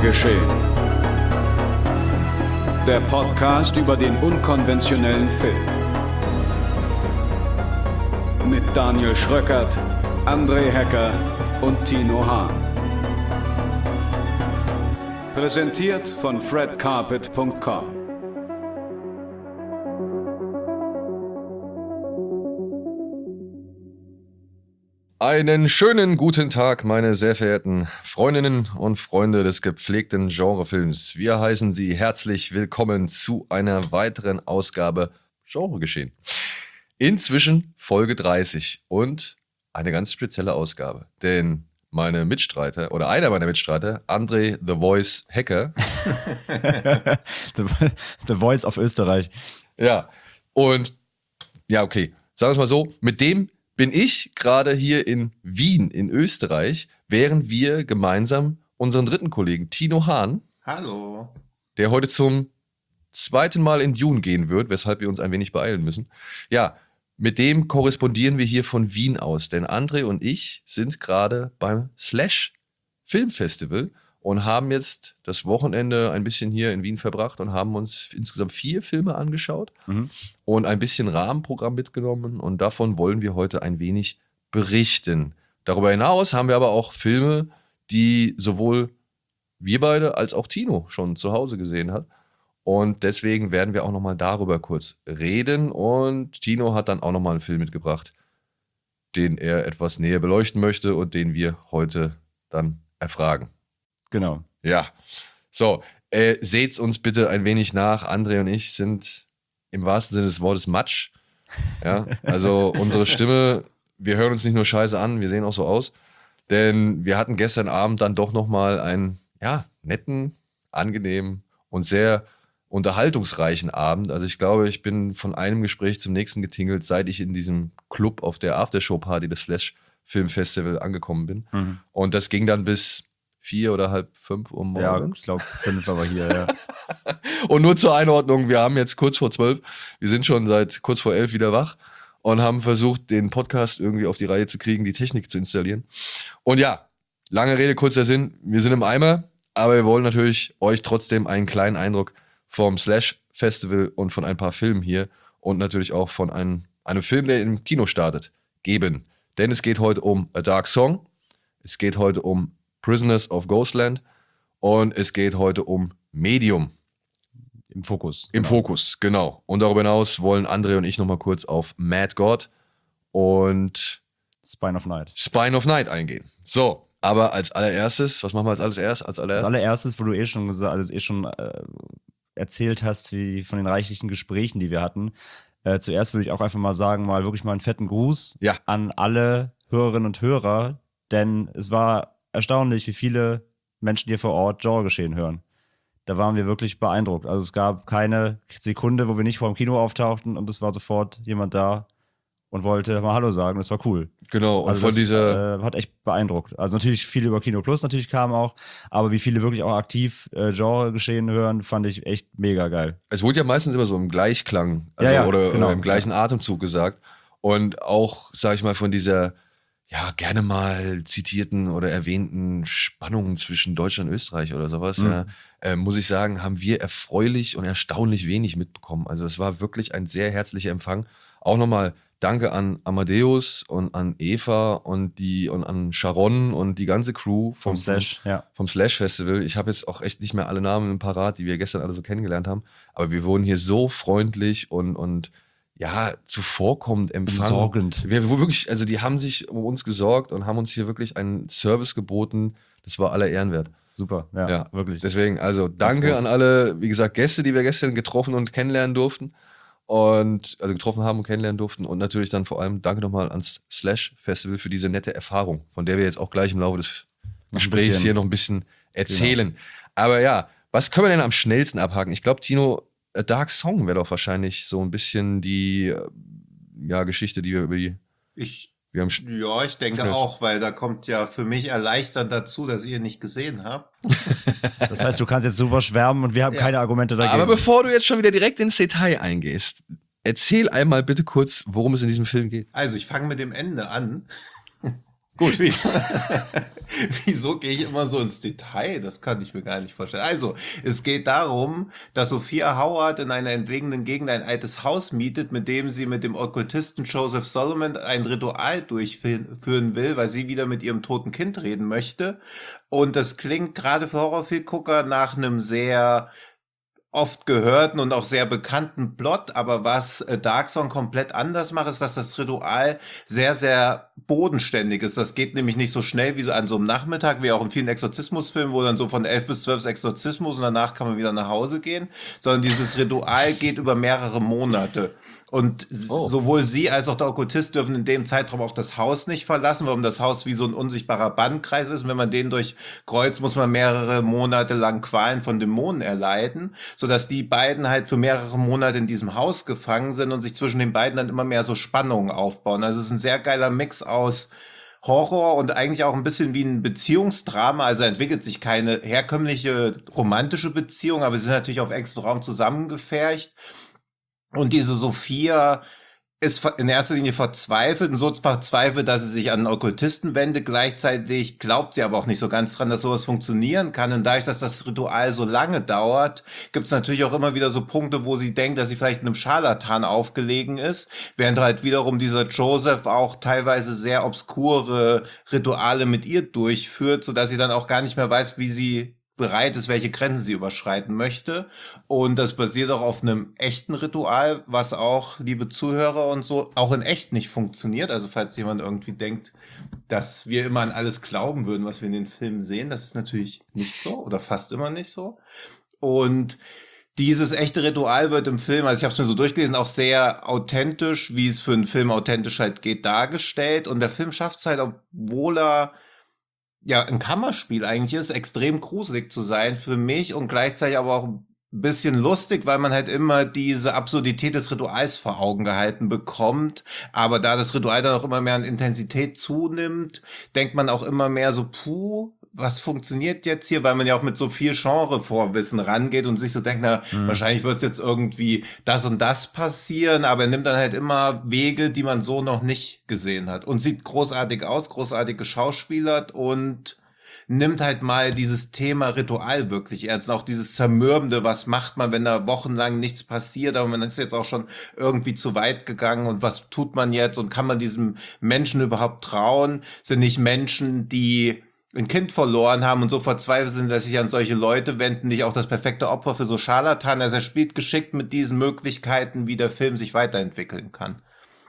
geschehen. Der Podcast über den unkonventionellen Film. Mit Daniel Schröckert, André Hecker und Tino Hahn. Präsentiert von fredcarpet.com. Einen schönen guten Tag, meine sehr verehrten Freundinnen und Freunde des gepflegten Genrefilms. Wir heißen Sie herzlich willkommen zu einer weiteren Ausgabe Genregeschehen. Inzwischen Folge 30 und eine ganz spezielle Ausgabe, denn meine Mitstreiter oder einer meiner Mitstreiter, André The Voice Hecker. The Voice of Österreich. Ja, und ja, okay, sagen wir es mal so, mit dem bin ich gerade hier in Wien in Österreich, während wir gemeinsam unseren dritten Kollegen Tino Hahn, hallo, der heute zum zweiten Mal in Dune gehen wird, weshalb wir uns ein wenig beeilen müssen. Ja, mit dem korrespondieren wir hier von Wien aus, denn André und ich sind gerade beim Slash Filmfestival und haben jetzt das Wochenende ein bisschen hier in Wien verbracht und haben uns insgesamt 4 Filme angeschaut und ein bisschen Rahmenprogramm mitgenommen und davon wollen wir heute ein wenig berichten. Darüber hinaus haben wir aber auch Filme, die sowohl wir beide als auch Tino schon zu Hause gesehen hat. Und deswegen werden wir auch nochmal darüber kurz reden. Und Tino hat dann auch nochmal einen Film mitgebracht, den er etwas näher beleuchten möchte und den wir heute dann erfragen. Genau. Ja, so, seht's uns bitte ein wenig nach. André und ich sind im wahrsten Sinne des Wortes Matsch. Ja, also unsere Stimme, wir hören uns nicht nur scheiße an, wir sehen auch so aus. Denn wir hatten gestern Abend dann doch nochmal einen, ja, netten, angenehmen und sehr unterhaltungsreichen Abend. Also ich glaube, ich bin von einem Gespräch zum nächsten getingelt, seit ich in diesem Club auf der Aftershow-Party des Slash Filmfestival angekommen bin. Und das ging dann bis 4 oder halb 5 Uhr morgens. Ja, ich glaube 5 aber hier, ja. Und nur zur Einordnung, wir haben jetzt kurz vor 12, wir sind schon seit kurz vor 11 wieder wach und haben versucht, den Podcast irgendwie auf die Reihe zu kriegen, die Technik zu installieren. Und ja, lange Rede, kurzer Sinn, wir sind im Eimer, aber wir wollen natürlich euch trotzdem einen kleinen Eindruck vom Slash Festival und von ein paar Filmen hier und natürlich auch von einem Film, der im Kino startet, geben. Denn es geht heute um A Dark Song, es geht heute um Prisoners of Ghostland und es geht heute um Medium. Im Fokus. Im Fokus, genau. Und darüber hinaus wollen André und ich nochmal kurz auf Mad God und Spine of Night eingehen. So, aber als allererstes, was machen wir als allererstes? Als allererstes, wo du schon erzählt hast, wie von den reichlichen Gesprächen, die wir hatten. Zuerst würde ich auch einfach mal sagen, wirklich mal einen fetten Gruß an alle Hörerinnen und Hörer, denn es war erstaunlich, wie viele Menschen hier vor Ort Genregeschehen hören. Da waren wir wirklich beeindruckt. Also es gab keine Sekunde, wo wir nicht vor dem Kino auftauchten und es war sofort jemand da und wollte mal Hallo sagen. Das war cool. Genau, und also von dieser hat echt beeindruckt. Also natürlich viele über Kino Plus natürlich kamen auch, aber wie viele wirklich auch aktiv Genregeschehen hören, fand ich echt mega geil. Es wurde ja meistens immer so im Gleichklang oder im gleichen Atemzug gesagt. Und auch, sag ich mal, von dieser gerne mal zitierten oder erwähnten Spannungen zwischen Deutschland und Österreich oder sowas, muss ich sagen, haben wir erfreulich und erstaunlich wenig mitbekommen. Also es war wirklich ein sehr herzlicher Empfang. Auch nochmal Danke an Amadeus und an Eva und an Sharon und die ganze Crew vom Slash Festival. Ich habe jetzt auch echt nicht mehr alle Namen parat, die wir gestern alle so kennengelernt haben. Aber wir wurden hier so freundlich und zuvorkommend empfangen. Sorgend. Wirklich, also die haben sich um uns gesorgt und haben uns hier wirklich einen Service geboten. Das war aller Ehren wert. Super, ja, wirklich. Deswegen, also danke an alle, wie gesagt, Gäste, die wir gestern getroffen und kennenlernen durften. Getroffen haben und kennenlernen durften. Und natürlich dann vor allem danke nochmal ans Slash Festival für diese nette Erfahrung, von der wir jetzt auch gleich im Laufe des Gesprächs hier noch ein bisschen erzählen. Genau. Aber ja, was können wir denn am schnellsten abhaken? Ich glaube, Tino, A Dark Song wäre doch wahrscheinlich so ein bisschen die Geschichte, die wir über die... Ich denke auch, weil da kommt ja für mich erleichternd dazu, dass ihr nicht gesehen habt. Das heißt, du kannst jetzt super schwärmen und wir haben keine Argumente dagegen. Aber bevor du jetzt schon wieder direkt ins Detail eingehst, erzähl einmal bitte kurz, worum es in diesem Film geht. Also ich fange mit dem Ende an. Gut. Wieso gehe ich immer so ins Detail? Das kann ich mir gar nicht vorstellen. Also, es geht darum, dass Sophia Howard in einer entlegenen Gegend ein altes Haus mietet, mit dem sie mit dem Okkultisten Joseph Solomon ein Ritual durchführen will, weil sie wieder mit ihrem toten Kind reden möchte. Und das klingt gerade für Horrorfilmgucker nach einem sehr oft gehörten und auch sehr bekannten Plot, aber was Dark Song komplett anders macht, ist, dass das Ritual sehr, sehr bodenständig ist. Das geht nämlich nicht so schnell wie so an so einem Nachmittag, wie auch in vielen Exorzismusfilmen, wo dann so von 11 bis 12 Exorzismus und danach kann man wieder nach Hause gehen, sondern dieses Ritual geht über mehrere Monate. Und sowohl sie als auch der Okkultist dürfen in dem Zeitraum auch das Haus nicht verlassen, warum das Haus wie so ein unsichtbarer Bandkreis ist. Und wenn man den durchkreuzt, muss man mehrere Monate lang Qualen von Dämonen erleiden, sodass die beiden halt für mehrere Monate in diesem Haus gefangen sind und sich zwischen den beiden dann immer mehr so Spannungen aufbauen. Also es ist ein sehr geiler Mix aus Horror und eigentlich auch ein bisschen wie ein Beziehungsdrama. Also entwickelt sich keine herkömmliche romantische Beziehung, aber sie sind natürlich auf engstem Raum zusammengefercht. Und diese Sophia ist in erster Linie verzweifelt und so verzweifelt, dass sie sich an einen Okkultisten wendet. Gleichzeitig glaubt sie aber auch nicht so ganz dran, dass sowas funktionieren kann. Und dadurch, dass das Ritual so lange dauert, gibt es natürlich auch immer wieder so Punkte, wo sie denkt, dass sie vielleicht einem Scharlatan aufgelegen ist. Während halt wiederum dieser Joseph auch teilweise sehr obskure Rituale mit ihr durchführt, sodass sie dann auch gar nicht mehr weiß, wie sie bereit ist, welche Grenzen sie überschreiten möchte. Und das basiert auch auf einem echten Ritual, was auch, liebe Zuhörer und so, auch in echt nicht funktioniert. Also falls jemand irgendwie denkt, dass wir immer an alles glauben würden, was wir in den Filmen sehen, das ist natürlich nicht so oder fast immer nicht so. Und dieses echte Ritual wird im Film, also ich habe es mir so durchgelesen, auch sehr authentisch, wie es für einen Film authentisch halt geht, dargestellt. Und der Film schafft es halt, obwohl er ja ein Kammerspiel eigentlich ist, extrem gruselig zu sein für mich und gleichzeitig aber auch ein bisschen lustig, weil man halt immer diese Absurdität des Rituals vor Augen gehalten bekommt. Aber da das Ritual dann auch immer mehr an Intensität zunimmt, denkt man auch immer mehr so, was funktioniert jetzt hier? Weil man ja auch mit so viel Genrevorwissen rangeht und sich so denkt, wahrscheinlich wird es jetzt irgendwie das und das passieren, aber er nimmt dann halt immer Wege, die man so noch nicht gesehen hat. Und sieht großartig aus, großartig geschauspielert und nimmt halt mal dieses Thema Ritual wirklich ernst. Auch dieses Zermürbende, was macht man, wenn da wochenlang nichts passiert, aber man ist jetzt auch schon irgendwie zu weit gegangen und was tut man jetzt und kann man diesem Menschen überhaupt trauen? Sind nicht Menschen, die ein Kind verloren haben und so verzweifelt sind, dass sich an solche Leute wenden, nicht auch das perfekte Opfer für so Scharlatan. Also er spielt geschickt mit diesen Möglichkeiten, wie der Film sich weiterentwickeln kann.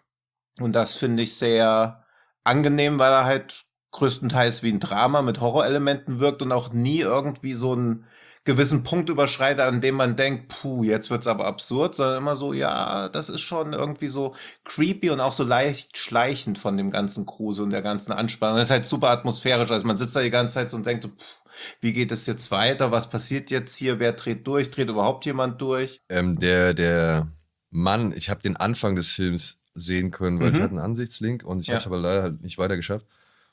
Und das finde ich sehr angenehm, weil er halt größtenteils wie ein Drama mit Horrorelementen wirkt und auch nie irgendwie so einen gewissen Punkt überschreitet, an dem man denkt, jetzt wird's aber absurd, sondern immer so, ja, das ist schon irgendwie so creepy und auch so leicht schleichend von dem ganzen Grusel und der ganzen Anspannung. Das ist halt super atmosphärisch, also man sitzt da die ganze Zeit so und denkt so, wie geht es jetzt weiter, was passiert jetzt hier, wer dreht durch, dreht überhaupt jemand durch? Der Mann, ich habe den Anfang des Films sehen können, weil ich hatte einen Ansichtslink und ich habe es aber leider halt nicht weiter geschafft.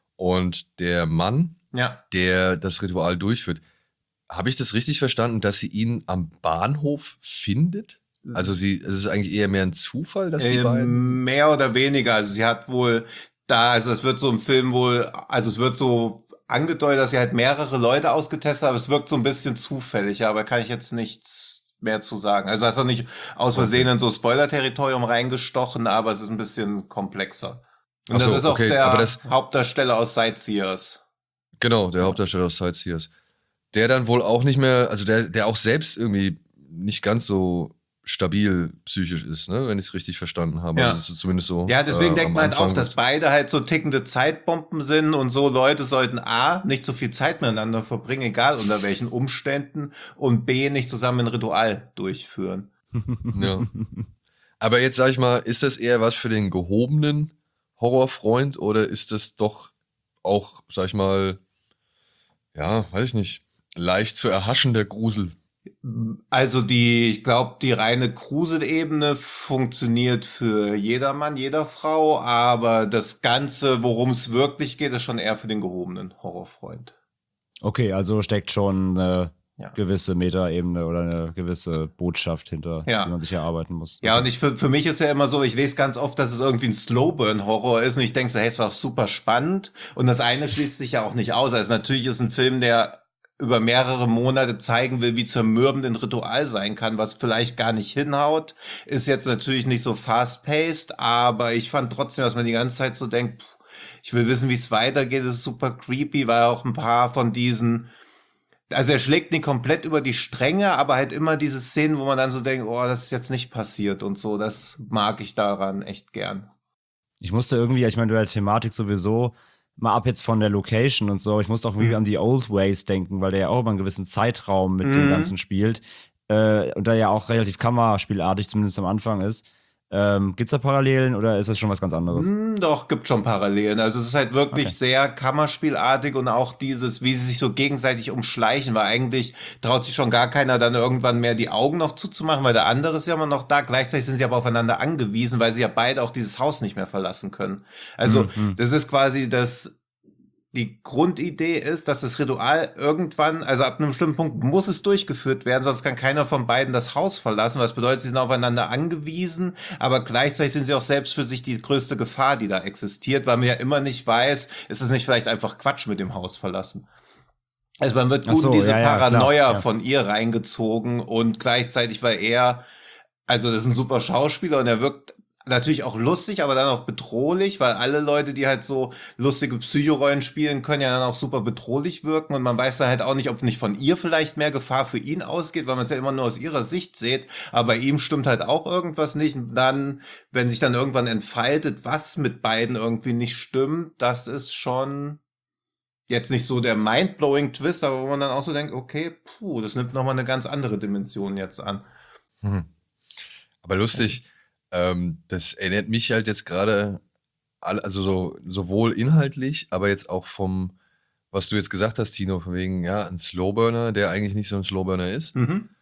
Und der Mann, der das Ritual durchführt, habe ich das richtig verstanden, dass sie ihn am Bahnhof findet? Also es ist eigentlich eher mehr ein Zufall, dass die beiden... Mehr oder weniger. Also sie hat wohl also es wird so im Film also es wird so angedeutet, dass sie halt mehrere Leute ausgetestet hat, aber es wirkt so ein bisschen zufällig, aber kann ich jetzt nichts mehr zu sagen. Also hast du nicht aus Versehen in so Spoiler-Territorium reingestochen, aber es ist ein bisschen komplexer. Und das ist auch der Hauptdarsteller aus Sightseers. Genau, der Hauptdarsteller aus Sightseers. Der dann wohl auch nicht mehr, also der auch selbst irgendwie nicht ganz so stabil psychisch ist, ne? Wenn ich es richtig verstanden habe. Ja. Also das ist zumindest so. Ja, deswegen denkt man halt auch, dass beide halt so tickende Zeitbomben sind und so Leute sollten A, nicht so viel Zeit miteinander verbringen, egal unter welchen Umständen, und B, nicht zusammen ein Ritual durchführen. Ja. Aber jetzt sag ich mal, ist das eher was für den gehobenen Horrorfreund oder ist das doch auch, sag ich mal, ja, weiß ich nicht, leicht zu erhaschender Grusel? Also ich glaube, die reine Gruselebene funktioniert für jedermann, jeder Frau, aber das Ganze, worum es wirklich geht, ist schon eher für den gehobenen Horrorfreund. Okay, also steckt schon gewisse Metaebene oder eine gewisse Botschaft hinter, die man sich erarbeiten muss. Ja, und für mich ist ja immer so, ich lese ganz oft, dass es irgendwie ein Slowburn-Horror ist und ich denke so, hey, es war auch super spannend und das eine schließt sich ja auch nicht aus. Also natürlich ist ein Film, der über mehrere Monate zeigen will, wie zermürbend ein Ritual sein kann, was vielleicht gar nicht hinhaut. Ist jetzt natürlich nicht so fast-paced, aber ich fand trotzdem, dass man die ganze Zeit so denkt, ich will wissen, wie es weitergeht, es ist super creepy, weil auch ein paar von diesen, also er schlägt nicht komplett über die Stränge, aber halt immer diese Szenen, wo man dann so denkt, oh, das ist jetzt nicht passiert und so, das mag ich daran echt gern. Ich musste irgendwie, ich meine, bei der Thematik sowieso, mal ab jetzt von der Location und so, ich musste auch irgendwie an die Old Ways denken, weil der ja auch über einen gewissen Zeitraum mit dem Ganzen spielt und da ja auch relativ kammerspielartig, zumindest am Anfang ist. Gibt's da Parallelen oder ist das schon was ganz anderes? Doch, gibt schon Parallelen. Also es ist halt wirklich sehr kammerspielartig und auch dieses, wie sie sich so gegenseitig umschleichen, weil eigentlich traut sich schon gar keiner dann irgendwann mehr die Augen noch zuzumachen, weil der andere ist ja immer noch da. Gleichzeitig sind sie aber aufeinander angewiesen, weil sie ja beide auch dieses Haus nicht mehr verlassen können. Also das ist quasi die Grundidee ist, dass das Ritual irgendwann, also ab einem bestimmten Punkt muss es durchgeführt werden, sonst kann keiner von beiden das Haus verlassen, was bedeutet, sie sind aufeinander angewiesen, aber gleichzeitig sind sie auch selbst für sich die größte Gefahr, die da existiert, weil man ja immer nicht weiß, ist es nicht vielleicht einfach Quatsch mit dem Haus verlassen. Also man wird gut in diese Paranoia von ihr reingezogen und gleichzeitig war er, also das ist ein super Schauspieler und er wirkt natürlich auch lustig, aber dann auch bedrohlich, weil alle Leute, die halt so lustige Psychorollen spielen, können ja dann auch super bedrohlich wirken und man weiß dann halt auch nicht, ob nicht von ihr vielleicht mehr Gefahr für ihn ausgeht, weil man es ja immer nur aus ihrer Sicht sieht, aber bei ihm stimmt halt auch irgendwas nicht und dann, wenn sich dann irgendwann entfaltet, was mit beiden irgendwie nicht stimmt, das ist schon jetzt nicht so der mindblowing Twist, aber wo man dann auch so denkt, okay, das nimmt nochmal eine ganz andere Dimension jetzt an. Aber lustig, das erinnert mich halt jetzt gerade, also sowohl inhaltlich, aber jetzt auch vom, was du jetzt gesagt hast, Tino, von wegen, ja, ein Slowburner, der eigentlich nicht so ein Slowburner ist.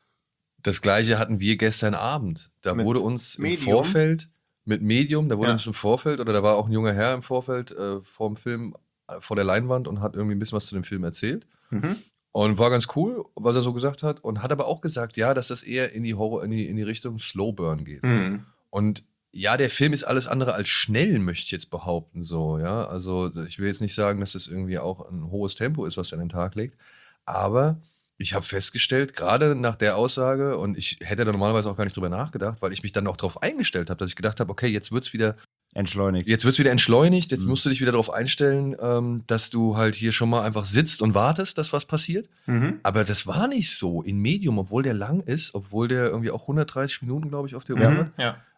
Das Gleiche hatten wir gestern Abend. Da wurde uns im Vorfeld, mit Medium, da wurde uns im Vorfeld, oder da war auch ein junger Herr im Vorfeld vor dem Film, vor der Leinwand und hat irgendwie ein bisschen was zu dem Film erzählt. Und war ganz cool, was er so gesagt hat. Und hat aber auch gesagt, ja, dass das eher in die Richtung Slowburn geht. Und ja, der Film ist alles andere als schnell, möchte ich jetzt behaupten, so, ja. Also ich will jetzt nicht sagen, dass das irgendwie auch ein hohes Tempo ist, was er an den Tag legt. Aber ich habe festgestellt, gerade nach der Aussage, und ich hätte da normalerweise auch gar nicht drüber nachgedacht, weil ich mich dann auch darauf eingestellt habe, dass ich gedacht habe, okay, jetzt wird's wieder entschleunigt. Jetzt musst du dich wieder darauf einstellen, dass du halt hier schon mal einfach sitzt und wartest, dass was passiert. Aber das war nicht so in Medium, obwohl der lang ist, obwohl der irgendwie auch 130 Minuten, glaube ich, auf der Uhr hat.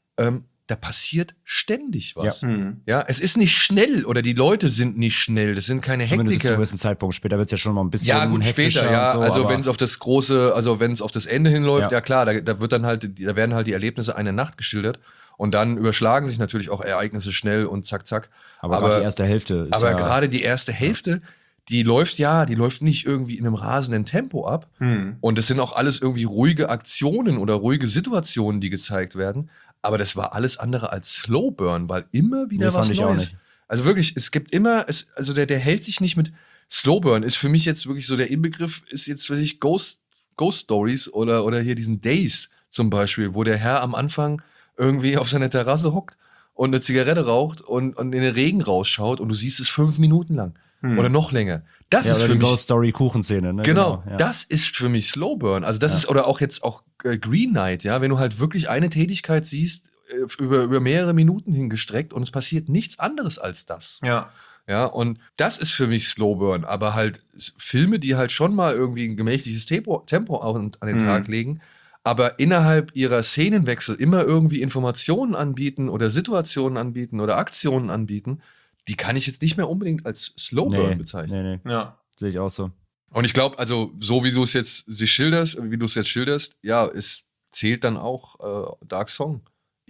Da passiert ständig was. Ja, es ist nicht schnell oder die Leute sind nicht schnell. Das sind keine Hektiker. Zumindest zu einem gewissen Zeitpunkt. Später wird es ja schon mal ein bisschen ja, gut, später, ja. So, also wenn es auf das große, also wenn es auf das Ende hinläuft, ja klar, da werden halt die Erlebnisse einer Nacht geschildert. Und dann überschlagen sich natürlich auch Ereignisse schnell und zack, zack. Aber gerade die erste Hälfte ist aber gerade die erste Hälfte, die läuft nicht irgendwie in einem rasenden Tempo ab. Und es sind auch alles irgendwie ruhige Aktionen oder ruhige Situationen, die gezeigt werden. Aber das war alles andere als Slowburn, weil immer wieder was Neues. Also wirklich, es gibt immer, also der hält sich nicht mit Slowburn, ist für mich jetzt wirklich so der Inbegriff, ist jetzt, weiß ich, Ghost Stories oder hier diesen Days zum Beispiel, wo der Herr am Anfang irgendwie auf seiner Terrasse hockt und eine Zigarette raucht und in den Regen rausschaut und du siehst es 5 Minuten lang oder noch länger. Das ist für mich Ghost Story Kuchenszene, ne? Genau, das ist für mich Slowburn. Also das ist, oder auch jetzt auch Green Knight, ja, wenn du halt wirklich eine Tätigkeit siehst, über mehrere Minuten hingestreckt und es passiert nichts anderes als das. Ja, und das ist für mich Slowburn, aber halt Filme, die halt schon mal irgendwie ein gemächliches Tempo an den Tag legen, aber innerhalb ihrer Szenenwechsel immer irgendwie Informationen anbieten oder Situationen anbieten oder Aktionen anbieten, die kann ich jetzt nicht mehr unbedingt als Slowburn bezeichnen. Nee. Ja, sehe ich auch so. Und ich glaube, also so wie du es jetzt schilderst, ja, es zählt dann auch Dark Song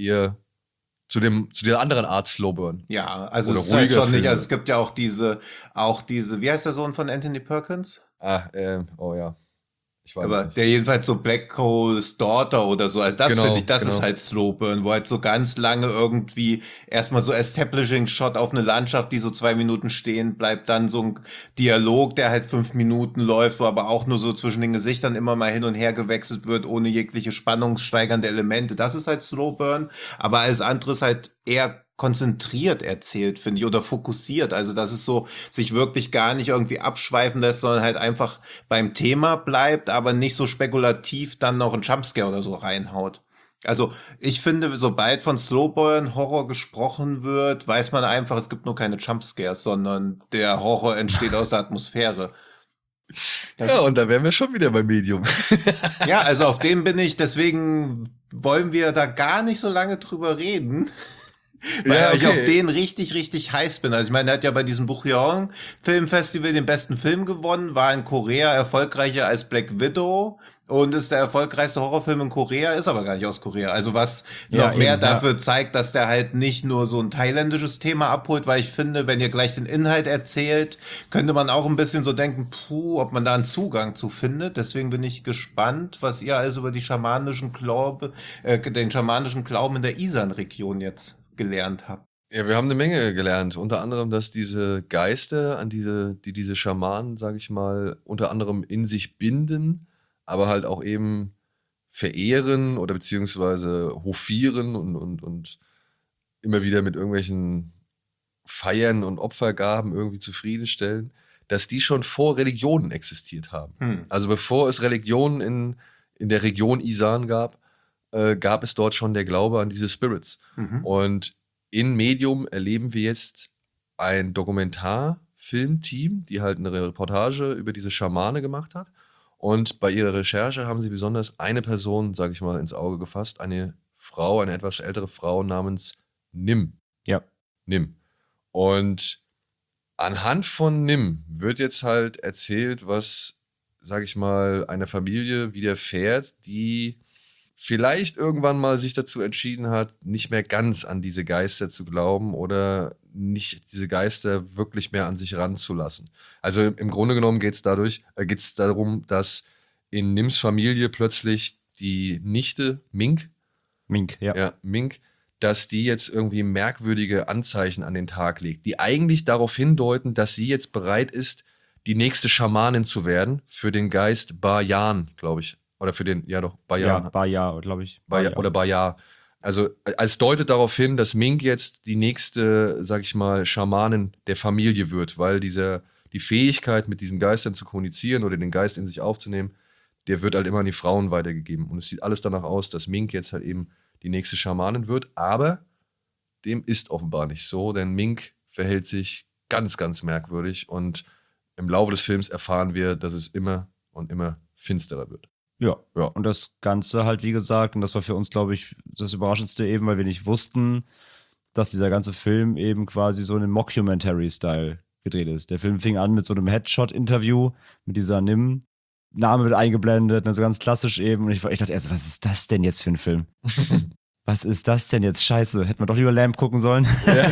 zu der anderen Art Slowburn. Ja, also es ist halt schon nicht, also es gibt ja auch diese, wie heißt der Sohn von Anthony Perkins? Oh ja. Ich weiß Aber nicht. der jedenfalls so Black Coal's Daughter oder so, also das Genau, finde ich, das genau. ist halt Slow Burn, wo halt so ganz lange irgendwie erstmal so Establishing-Shot auf eine Landschaft, die so 2 Minuten stehen bleibt, dann so ein Dialog, der halt 5 Minuten läuft, wo aber auch nur so zwischen den Gesichtern immer mal hin und her gewechselt wird, ohne jegliche spannungssteigernde Elemente. Das ist halt Slow Burn, aber alles andere ist halt eher konzentriert erzählt, finde ich, oder fokussiert. Also, dass es so sich wirklich gar nicht irgendwie abschweifen lässt, sondern halt einfach beim Thema bleibt, aber nicht so spekulativ dann noch ein Jumpscare oder so reinhaut. Also, ich finde, sobald von Slowburn Horror gesprochen wird, weiß man einfach, es gibt nur keine Jumpscares, sondern der Horror entsteht aus der Atmosphäre. Ja, und da wären wir schon wieder beim Medium. Ja, also auf dem bin ich, deswegen wollen wir da gar nicht so lange drüber reden. Weil ich auf den richtig, richtig heiß bin. Also ich meine, er hat ja bei diesem Bukyeong Filmfestival den besten Film gewonnen, war in Korea erfolgreicher als Black Widow und ist der erfolgreichste Horrorfilm in Korea, ist aber gar nicht aus Korea. Also was noch mehr dafür zeigt, dass der halt nicht nur so ein thailändisches Thema abholt, weil ich finde, wenn ihr gleich den Inhalt erzählt, könnte man auch ein bisschen so denken, ob man da einen Zugang zu findet. Deswegen bin ich gespannt, was ihr also über die den schamanischen Glauben in der Isan-Region jetzt gelernt habe. Ja, wir haben eine Menge gelernt. Unter anderem, dass diese Geister, die diese Schamanen, sage ich mal, unter anderem in sich binden, aber halt auch eben verehren oder beziehungsweise hofieren und immer wieder mit irgendwelchen Feiern und Opfergaben irgendwie zufriedenstellen, dass die schon vor Religionen existiert haben. Also bevor es Religionen in der Region Isan gab es dort schon der Glaube an diese Spirits. Und in Medium erleben wir jetzt ein Dokumentarfilmteam, die halt eine Reportage über diese Schamane gemacht hat. Und bei ihrer Recherche haben sie besonders eine Person, sage ich mal, ins Auge gefasst. Eine Frau, eine etwas ältere Frau namens Nim. Ja. Nim. Und anhand von Nim wird jetzt halt erzählt, was, sage ich mal, einer Familie widerfährt, die vielleicht irgendwann mal sich dazu entschieden hat, nicht mehr ganz an diese Geister zu glauben oder nicht diese Geister wirklich mehr an sich ranzulassen. Also im Grunde genommen geht es darum, dass in Nims Familie plötzlich die Nichte Mink, dass die jetzt irgendwie merkwürdige Anzeichen an den Tag legt, die eigentlich darauf hindeuten, dass sie jetzt bereit ist, die nächste Schamanin zu werden für den Geist Bayan, glaube ich. Oder für den, Bayan. Ja, Bayan, glaube ich. Oder Bayan. Also als deutet darauf hin, dass Mink jetzt die nächste, sag ich mal, Schamanin der Familie wird, weil die Fähigkeit, mit diesen Geistern zu kommunizieren oder den Geist in sich aufzunehmen, der wird halt immer an die Frauen weitergegeben. Und es sieht alles danach aus, dass Mink jetzt halt eben die nächste Schamanin wird. Aber dem ist offenbar nicht so, denn Mink verhält sich ganz, ganz merkwürdig. Und im Laufe des Films erfahren wir, dass es immer und immer finsterer wird. Ja. Und das Ganze halt, wie gesagt, und das war für uns, glaube ich, das Überraschendste eben, weil wir nicht wussten, dass dieser ganze Film eben quasi so in einem Mockumentary-Style gedreht ist. Der Film fing an mit so einem Headshot-Interview mit dieser Nim. Name wird eingeblendet, also ganz klassisch eben. Und ich dachte erst, was ist das denn jetzt für ein Film? Was ist das denn jetzt? Scheiße, hätten wir doch lieber Lamp gucken sollen.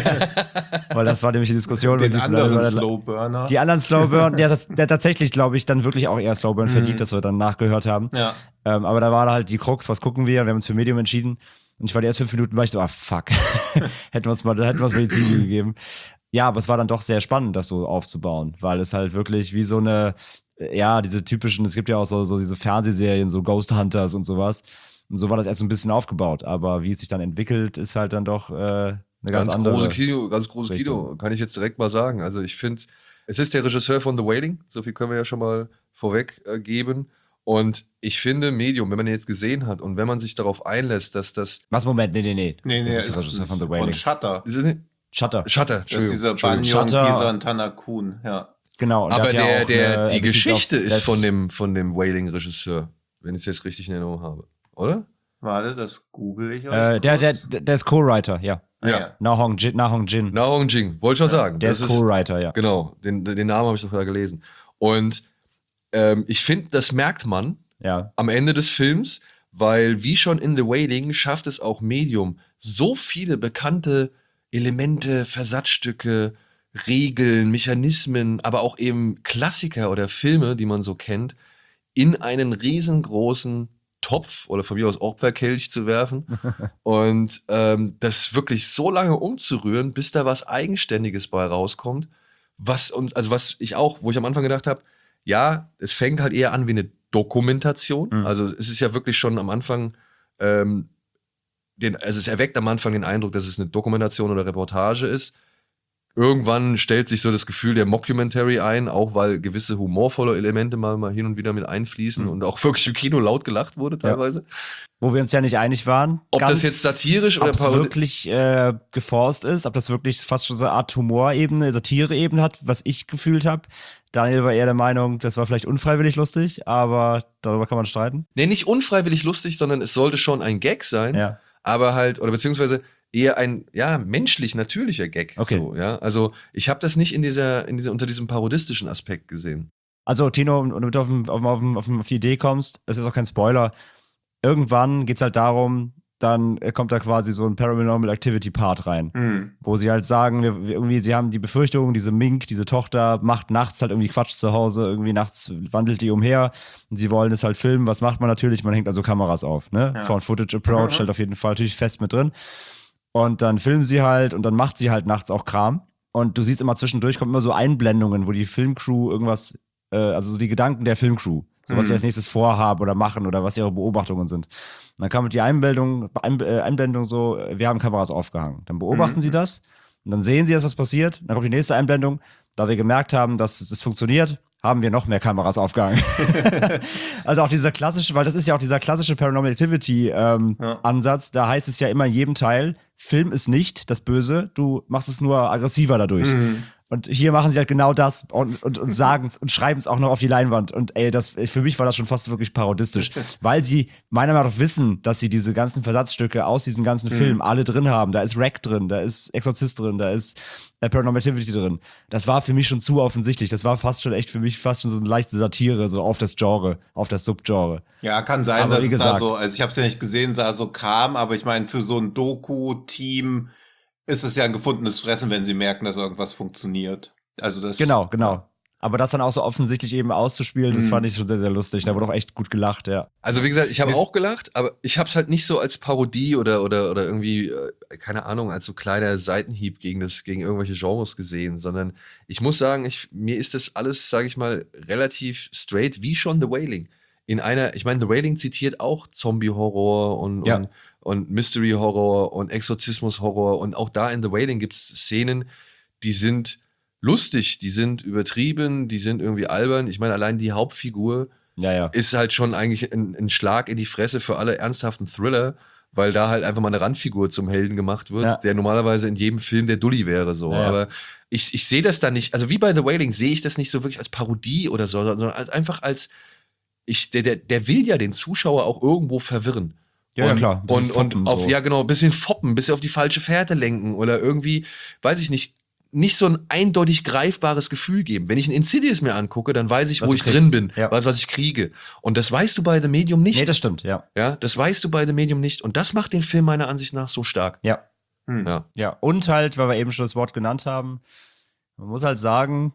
Weil das war nämlich die Diskussion. Den anderen Slowburner. Die anderen Slowburn, der tatsächlich, glaube ich, dann wirklich auch eher Slowburn verdient, dass wir dann nachgehört haben. Ja. Aber da war halt die Krux, was gucken wir? Und wir haben uns für Medium entschieden. Und ich war die ersten 5 Minuten, war ich so, fuck. hätten wir uns mal die Ziele gegeben. Ja, aber es war dann doch sehr spannend, das so aufzubauen, weil es halt wirklich wie so eine, diese typischen, es gibt ja auch so diese Fernsehserien, so Ghost Hunters und sowas. Und so war das erst so ein bisschen aufgebaut. Aber wie es sich dann entwickelt, ist halt dann doch eine ganz andere ganz großes Kino, kann ich jetzt direkt mal sagen. Also ich finde, es ist der Regisseur von The Wailing, so viel können wir ja schon mal vorweg geben. Und ich finde Medium, wenn man ihn jetzt gesehen hat und wenn man sich darauf einlässt, dass das... Moment, nee. Das ist der Regisseur von The Wailing. Von Shutter. Shutter. Das ist dieser Banyo Kisan Tanakun, ja. Genau. Und aber die Geschichte ist von dem Wailing-Regisseur, wenn ich es jetzt richtig in Erinnerung habe. Oder? Warte, das google ich euch. Der ist Co-Writer, ja. Ja. Na Hong Jin. Wollte ich schon sagen. Der ist Co-Writer, ja. Genau, den Namen habe ich doch da gelesen. Und ich finde, das merkt man am Ende des Films, weil wie schon in The Wailing schafft es auch Medium, so viele bekannte Elemente, Versatzstücke, Regeln, Mechanismen, aber auch eben Klassiker oder Filme, die man so kennt, in einen riesengroßen Topf oder von mir aus Opferkelch zu werfen und das wirklich so lange umzurühren, bis da was Eigenständiges bei rauskommt, wo ich am Anfang gedacht habe, ja, es fängt halt eher an wie eine Dokumentation, also es ist ja wirklich schon am Anfang es erweckt am Anfang den Eindruck, dass es eine Dokumentation oder Reportage ist. Irgendwann stellt sich so das Gefühl der Mockumentary ein, auch weil gewisse humorvolle Elemente mal hin und wieder mit einfließen und auch wirklich im Kino laut gelacht wurde teilweise. Ja. Wo wir uns ja nicht einig waren. Ob das jetzt satirisch oder parodisch wirklich geforst ist, ob das wirklich fast schon so eine Art Humorebene, Satireebene hat, was ich gefühlt habe. Daniel war eher der Meinung, das war vielleicht unfreiwillig lustig, aber darüber kann man streiten. Nee, nicht unfreiwillig lustig, sondern es sollte schon ein Gag sein, aber halt, oder beziehungsweise eher ein, menschlich natürlicher Gag. Okay. So, ja? Also ich habe das nicht unter diesem parodistischen Aspekt gesehen. Also Tino, wenn du auf die Idee kommst, das ist auch kein Spoiler, irgendwann geht es halt darum, dann kommt da quasi so ein Paranormal Activity Part rein, wo sie halt sagen, sie haben die Befürchtung, diese Mink, diese Tochter macht nachts halt irgendwie Quatsch zu Hause, irgendwie nachts wandelt die umher und sie wollen es halt filmen. Was macht man natürlich? Man hängt also Kameras auf, ne? Ja. Found Footage Approach halt auf jeden Fall natürlich fest mit drin. Und dann filmen sie halt und dann macht sie halt nachts auch Kram. Und du siehst immer zwischendurch, kommen immer so Einblendungen, wo die Filmcrew irgendwas, also so die Gedanken der Filmcrew, so was sie als nächstes vorhaben oder machen oder was ihre Beobachtungen sind. Und dann kam die Einblendung so, wir haben Kameras aufgehangen. Dann beobachten sie das und dann sehen sie, dass was passiert. Dann kommt die nächste Einblendung. Da wir gemerkt haben, dass es funktioniert, haben wir noch mehr Kameras aufgehangen. Also auch dieser klassische, weil das ist ja auch dieser klassische Paranormal Activity Ansatz. Da heißt es ja immer in jedem Teil, Film ist nicht das Böse, du machst es nur aggressiver dadurch. Und hier machen sie halt genau das und sagen es und schreiben es auch noch auf die Leinwand. Und für mich war das schon fast wirklich parodistisch, weil sie meiner Meinung nach wissen, dass sie diese ganzen Versatzstücke aus diesen ganzen Filmen alle drin haben. Da ist Wreck drin, da ist Exorzist drin, da ist Paranormal Activity drin. Das war für mich schon zu offensichtlich. Das war für mich fast schon so eine leichte Satire, so auf das Genre, auf das Subgenre. Ja, kann sein, aber dass es da so, also ich habe es ja nicht gesehen, da so kam, aber ich meine, für so ein Doku-Team ist es ja ein gefundenes Fressen, wenn sie merken, dass irgendwas funktioniert. Also das. Genau. Aber das dann auch so offensichtlich eben auszuspielen, das fand ich schon sehr, sehr lustig. Da wurde auch echt gut gelacht, ja. Also wie gesagt, ich habe auch gelacht, aber ich habe es halt nicht so als Parodie oder irgendwie, keine Ahnung, als so kleiner Seitenhieb gegen irgendwelche Genres gesehen, sondern ich muss sagen, mir ist das alles, sage ich mal, relativ straight, wie schon The Wailing. Ich meine, The Wailing zitiert auch Zombie-Horror und Mystery-Horror und Exorzismus-Horror. Und auch da in The Wailing gibt es Szenen, die sind lustig, die sind übertrieben, die sind irgendwie albern. Ich meine, allein die Hauptfigur ist halt schon eigentlich ein Schlag in die Fresse für alle ernsthaften Thriller, weil da halt einfach mal eine Randfigur zum Helden gemacht wird, der normalerweise in jedem Film der Dulli wäre. So. Ja. Aber ich sehe das da nicht, also wie bei The Wailing sehe ich das nicht so wirklich als Parodie oder so, sondern einfach als, der will ja den Zuschauer auch irgendwo verwirren. Ja, klar. Ein bisschen foppen, ein bisschen auf die falsche Fährte lenken oder irgendwie, weiß ich nicht so ein eindeutig greifbares Gefühl geben. Wenn ich ein Insidious mir angucke, dann weiß ich, wo ich drin bin, was ich kriege. Und das weißt du bei The Medium nicht. Nee, das stimmt, ja. Ja, das weißt du bei The Medium nicht. Und das macht den Film meiner Ansicht nach so stark. Ja. Ja, und halt, weil wir eben schon das Wort genannt haben, man muss halt sagen,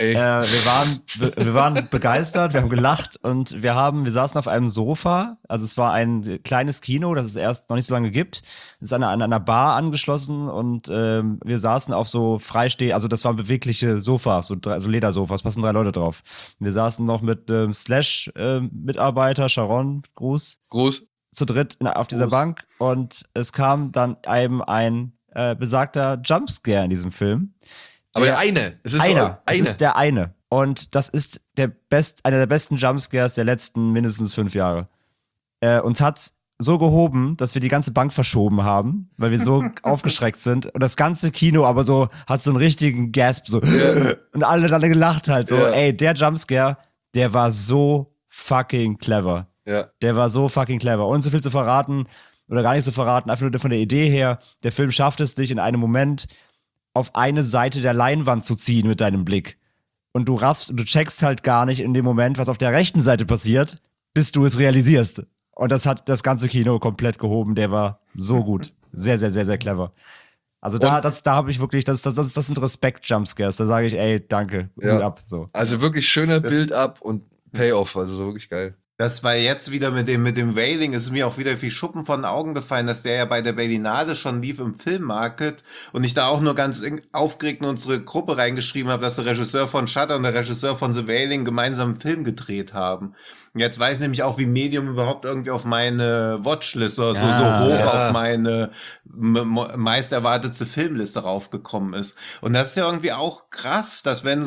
wir waren begeistert, wir haben gelacht und wir saßen auf einem Sofa, also es war ein kleines Kino, das es erst noch nicht so lange gibt, es ist an einer Bar angeschlossen und wir saßen auf so also das waren bewegliche Sofas, so Ledersofas, passen 3 Leute drauf. Wir saßen noch mit Slash-Mitarbeiter, Sharon, Gruß, zu dritt auf dieser Bank und es kam dann einem ein besagter Jumpscare in diesem Film. Aber der eine. Es ist der eine. Und das ist einer der besten Jumpscares der letzten mindestens 5 Jahre. Uns hat's so gehoben, dass wir die ganze Bank verschoben haben, weil wir so aufgeschreckt sind. Und das ganze Kino aber so hat so einen richtigen Gasp so. Und alle dann gelacht halt so. Ey, der Jumpscare, der war so fucking clever. Ja. Der war so fucking clever. Ohne so viel zu verraten oder gar nicht zu verraten, einfach nur von der Idee her, der Film schafft es dich in einem Moment auf eine Seite der Leinwand zu ziehen mit deinem Blick. Und du checkst halt gar nicht in dem Moment, was auf der rechten Seite passiert, bis du es realisierst. Und das hat das ganze Kino komplett gehoben. Der war so gut. Sehr, sehr, sehr, sehr clever. Also da habe ich wirklich, das sind Respekt-Jumpscares. Da sage ich, ey, danke, Hut ab. So. Also wirklich schöner Build-up und Payoff, also so wirklich geil. Das war jetzt wieder mit dem Wailing, ist mir auch wieder wie Schuppen von den Augen gefallen, dass der ja bei der Berlinale schon lief im Filmmarket und ich da auch nur ganz aufgeregt in unsere Gruppe reingeschrieben habe, dass der Regisseur von Shutter und der Regisseur von The Wailing gemeinsam einen Film gedreht haben. Und jetzt weiß ich nämlich auch, wie Medium überhaupt irgendwie auf meine Watchlist oder so hoch auf meine meist erwartete Filmliste raufgekommen ist. Und das ist ja irgendwie auch krass, dass wenn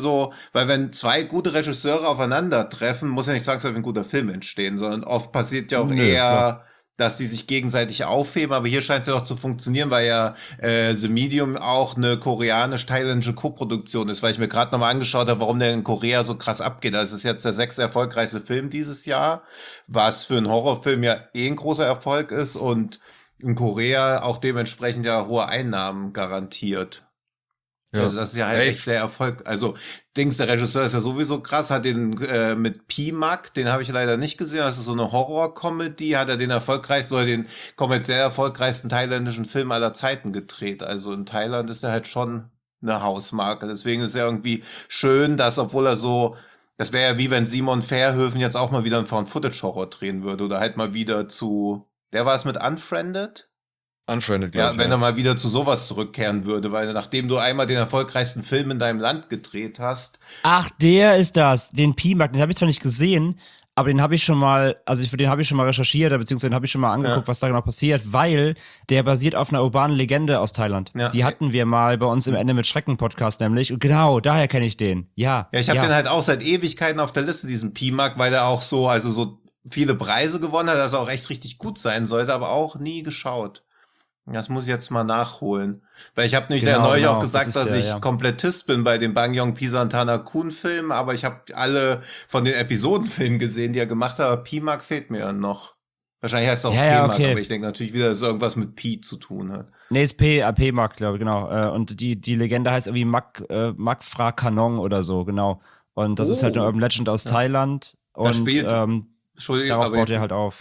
zwei gute Regisseure aufeinandertreffen, muss ja nicht zwangsläufig ein guter Film entstehen, sondern oft passiert ja auch eher, dass die sich gegenseitig aufheben, aber hier scheint es ja auch zu funktionieren, weil ja The Medium auch eine koreanisch-thailändische Koproduktion ist, weil ich mir gerade nochmal angeschaut habe, warum der in Korea so krass abgeht. Das ist jetzt der 6. erfolgreichste Film dieses Jahr, was für einen Horrorfilm ja ein großer Erfolg ist und in Korea auch dementsprechend ja hohe Einnahmen garantiert. Ja. Also das ist ja halt echt sehr Erfolg. Also der Regisseur ist ja sowieso krass, hat den mit P-Mac, den habe ich leider nicht gesehen, das ist so eine Horror-Comedy, hat er den erfolgreichsten oder den kommerziell erfolgreichsten thailändischen Film aller Zeiten gedreht. Also in Thailand ist er halt schon eine Hausmarke. Deswegen ist er irgendwie schön, dass obwohl er so, das wäre ja wie wenn Simon Verhoeven jetzt auch mal wieder einen Found-Footage-Horror drehen würde oder halt mal wieder der war es mit Unfriended? Unfriended, glaube ich. Ja, wenn er mal wieder zu sowas zurückkehren würde, weil nachdem du einmal den erfolgreichsten Film in deinem Land gedreht hast. Ach, der ist das. Den P-Mac, den habe ich zwar nicht gesehen, aber den habe ich schon mal, für den habe ich schon mal recherchiert, beziehungsweise den habe ich schon mal angeguckt, was da genau passiert, weil der basiert auf einer urbanen Legende aus Thailand. Ja. Die hatten wir mal bei uns im Ende mit Schrecken-Podcast nämlich. Und genau, daher kenne ich den. Ja. Ja, ich habe den halt auch seit Ewigkeiten auf der Liste, diesen P-Mac, weil der auch so viele Preise gewonnen hat, dass er auch echt richtig gut sein sollte, aber auch nie geschaut. Das muss ich jetzt mal nachholen. Weil ich habe nämlich neulich auch gesagt, dass ich Komplettist bin bei den Bang Joon-Pisantana Kun-Filmen, aber ich habe alle von den Episodenfilmen gesehen, die er gemacht hat, aber P-Mac fehlt mir ja noch. Wahrscheinlich heißt es auch P-Mac, aber ich denke natürlich wieder, dass es irgendwas mit P zu tun hat. Nee, ist P-Mac, glaube ich, genau. Und die Legende heißt irgendwie Mak Phra Kanong oder so, genau. Und das ist halt eine Urban Legend aus Thailand. Und Entschuldigung, darauf baut er halt auf.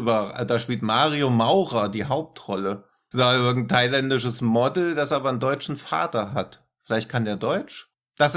Da spielt Mario Maurer die Hauptrolle. Das ist irgendein thailändisches Model, das aber einen deutschen Vater hat. Vielleicht kann der Deutsch?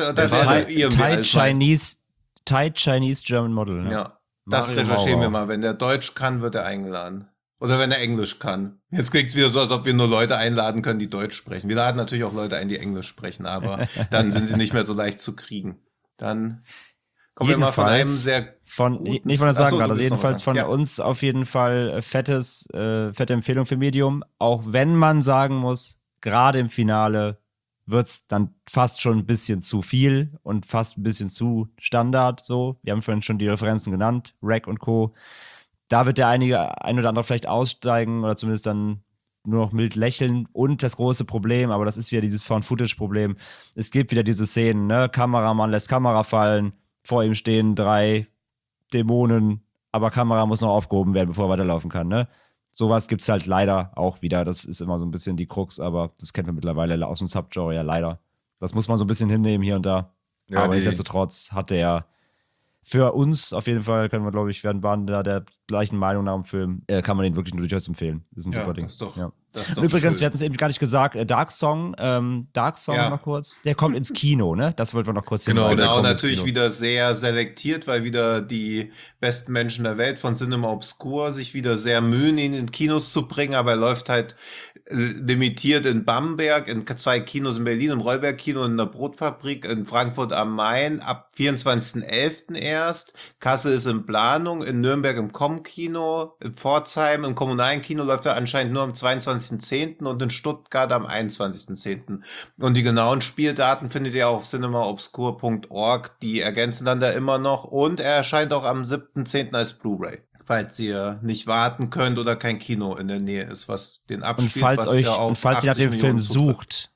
Thai-Chinese German Model. Ne? Ja, das recherchieren wir mal. Wenn der Deutsch kann, wird er eingeladen. Oder wenn er Englisch kann. Jetzt klingt es wieder so, als ob wir nur Leute einladen können, die Deutsch sprechen. Wir laden natürlich auch Leute ein, die Englisch sprechen, aber dann sind sie nicht mehr so leicht zu kriegen. Dann kommen wir mal von einem sehr jedenfalls von uns auf jeden Fall fette Empfehlung für Medium, auch wenn man sagen muss, gerade im Finale wird's dann fast schon ein bisschen zu viel und fast ein bisschen zu Standard so. Wir haben vorhin schon die Referenzen genannt, Rack und Co. Da wird der ein oder andere vielleicht aussteigen oder zumindest dann nur noch mild lächeln. Und das große Problem, aber das ist wieder dieses Found-Footage-Problem, es gibt wieder diese Szenen, ne? Kameramann lässt Kamera fallen, vor ihm stehen 3 Dämonen, aber Kamera muss noch aufgehoben werden, bevor er weiterlaufen kann, ne? Sowas gibt's halt leider auch wieder. Das ist immer so ein bisschen die Krux, aber das kennt man mittlerweile aus dem Subgenre ja leider. Das muss man so ein bisschen hinnehmen hier und da. Ja, aber nichtsdestotrotz hat der für uns auf jeden Fall, können wir, glaube ich, waren da der gleichen Meinung nach dem Film, kann man den wirklich nur durchaus empfehlen. Das ist ein super Ding. Das ist doch und übrigens, schön. Wir hatten es eben gar nicht gesagt, Dark Song noch kurz, der kommt ins Kino, ne? Das wollten wir noch kurz hinweisen. Genau, natürlich wieder sehr selektiert, weil wieder die besten Menschen der Welt von Cinema Obscur sich wieder sehr mühen, ihn in Kinos zu bringen, aber er läuft halt limitiert in Bamberg, in 2 Kinos in Berlin, im Rollberg-Kino und in der Brotfabrik in Frankfurt am Main, ab 24.11. erst. Kassel ist in Planung, in Nürnberg im Com-Kino, in Pforzheim im kommunalen Kino läuft er anscheinend nur am 22.10. und in Stuttgart am 21.10. Und die genauen Spieldaten findet ihr auf cinemaobscur.org, die ergänzen dann da immer noch und er erscheint auch am 7.10. als Blu-ray. Falls ihr nicht warten könnt oder kein Kino in der Nähe ist, was den abspielt. Und falls ihr nach dem Film sucht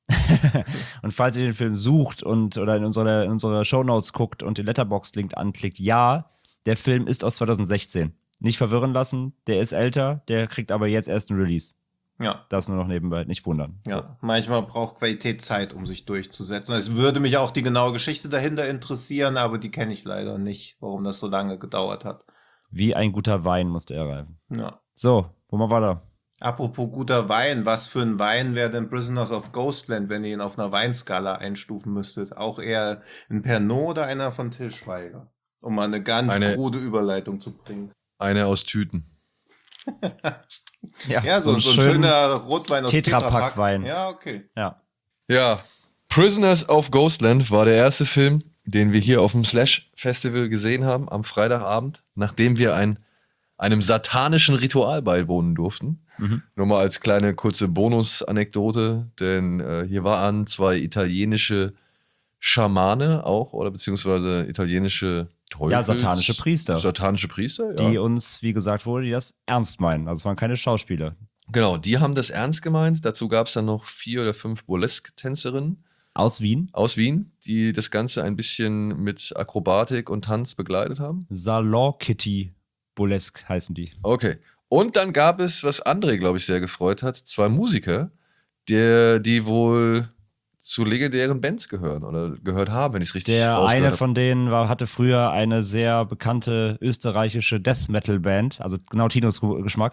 und falls ihr den Film sucht oder in unsere Shownotes guckt und den Letterboxd-Link anklickt, ja, der Film ist aus 2016. Nicht verwirren lassen, der ist älter, der kriegt aber jetzt erst einen Release. Ja. Das nur noch nebenbei, nicht wundern. Ja, so. Manchmal braucht Qualität Zeit, um sich durchzusetzen. Es würde mich auch die genaue Geschichte dahinter interessieren, aber die kenne ich leider nicht, warum das so lange gedauert hat. Wie ein guter Wein musste er reifen. Ja. So, wo mal weiter? Apropos guter Wein, was für ein Wein wäre denn Prisoners of Ghostland, wenn ihr ihn auf einer Weinskala einstufen müsstet? Auch eher ein Pernod oder einer von Til Schweiger? Um mal eine ganz krude Überleitung zu bringen. Eine aus Tüten. Ja, so ein schöner Rotwein aus Tetrapack-Wein. Ja, okay. Ja, Prisoners of Ghostland war der erste Film, den wir hier auf dem Slash-Festival gesehen haben, am Freitagabend, nachdem wir einem satanischen Ritual beiwohnen durften. Nur mal als kleine kurze Bonus-Anekdote, denn hier waren 2 italienische Schamane auch, oder beziehungsweise italienische Teufels... Ja, satanische Priester. Satanische Priester, ja. Die uns, wie gesagt wurde, die das ernst meinen. Also es waren keine Schauspieler. Genau, die haben das ernst gemeint. Dazu gab es dann noch 4 oder 5 Burlesque-Tänzerinnen. Aus Wien? Aus Wien, die das Ganze ein bisschen mit Akrobatik und Tanz begleitet haben. Salon Kitty Burlesque heißen die. Okay. Und dann gab es, was André, glaube ich, sehr gefreut hat, 2 Musiker, die wohl zu legendären Bands gehören oder gehört haben, wenn ich es richtig rausgehört habe. Der eine von denen hatte früher eine sehr bekannte österreichische Death-Metal-Band, also genau Tinos Geschmack,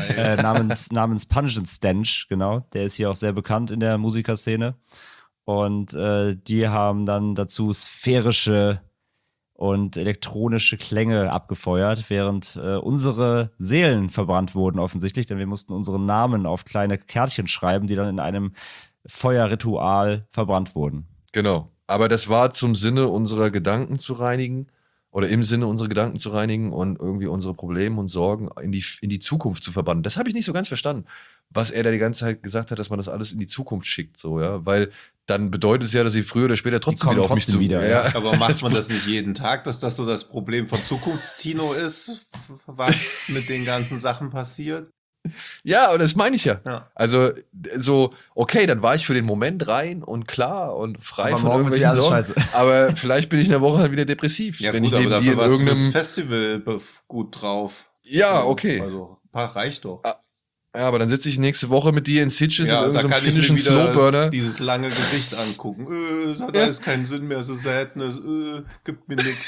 namens Punch and Stench, genau. Der ist hier auch sehr bekannt in der Musikerszene. Und die haben dann dazu sphärische und elektronische Klänge abgefeuert, während unsere Seelen verbrannt wurden offensichtlich, denn wir mussten unseren Namen auf kleine Kärtchen schreiben, die dann in einem Feuerritual verbrannt wurden. Genau. Aber das war zum Sinne unserer Gedanken zu reinigen oder im Sinne unserer Gedanken zu reinigen und irgendwie unsere Probleme und Sorgen in die Zukunft zu verbannen. Das habe ich nicht so ganz verstanden, was er da die ganze Zeit gesagt hat, dass man das alles in die Zukunft schickt, so, ja, weil dann bedeutet es ja, dass sie früher oder später trotzdem wieder auf mich zu. Ja. Aber macht man das nicht jeden Tag, dass das so das Problem von Zukunftstino ist, was mit den ganzen Sachen passiert? Ja, und das meine ich ja. Ja. Also, so, okay, dann war ich für den Moment rein und klar und frei Aber von morgen ist irgendwelchen wieder alles Sorgen. scheiße. Aber vielleicht bin ich in der Woche halt wieder depressiv. Ja, wenn gut, ich aber neben dir dafür in warst du fürs irgendeinem. Festival gut drauf. Ja, okay. Also, ein paar reicht doch. Ja, aber dann sitze ich nächste Woche mit dir in Sitges Ja, in da irgendeinem kann ich finnischen mir wieder Slowburner. dieses lange Gesicht angucken. Es hat Ja. alles keinen Sinn mehr, so Sadness, gibt mir nichts.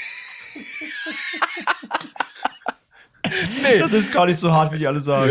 Nee. Das ist gar nicht so hart, wie die alle sagen.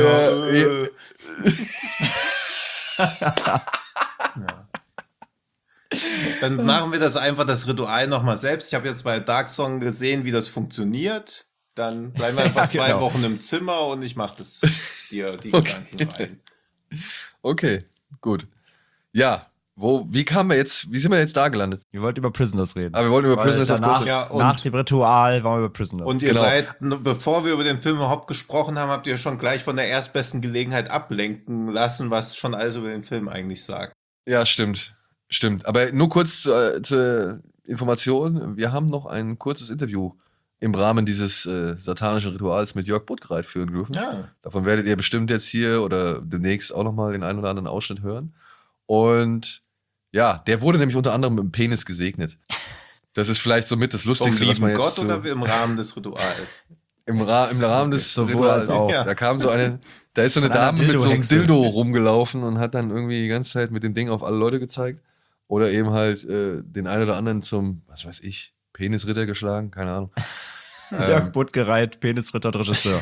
Ja. Dann machen wir das einfach, das Ritual nochmal selbst. Ich habe jetzt bei Dark Song gesehen, wie das funktioniert. Dann bleiben wir einfach 2 Wochen im Zimmer und ich mache das dir die Gedanken rein. Okay, gut. Ja, wie sind wir jetzt da gelandet? Wir wollten über Prisoners reden. Aber wir wollten über Prisoners of danach, Ghostland. Ja, nach dem Ritual waren wir über Prisoners. Und ihr Genau. seid, bevor wir über den Film überhaupt gesprochen haben, habt ihr schon gleich von der erstbesten Gelegenheit ablenken lassen, was schon alles über den Film eigentlich sagt. Ja, stimmt. Aber nur kurz zur Information. Wir haben noch ein kurzes Interview im Rahmen dieses satanischen Rituals mit Jörg Buttgereit führen dürfen. Ja. Davon werdet ihr bestimmt jetzt hier oder demnächst auch nochmal den einen oder anderen Ausschnitt hören. Und ja, der wurde nämlich unter anderem mit dem Penis gesegnet. Das ist vielleicht somit das Vom Lustigste, was man lieben jetzt Gott oder im Rahmen des Rituals? im Rahmen des sowohl als auch. Da kam so eine, da ist so eine Von einer Dame mit so einem Dildo-Hexe. Dildo rumgelaufen und hat dann irgendwie die ganze Zeit mit dem Ding auf alle Leute gezeigt. Oder eben halt den einen oder anderen zum, was weiß ich, Penisritter geschlagen, keine Ahnung. Jörg Buttgereit, Penisritter und Regisseur.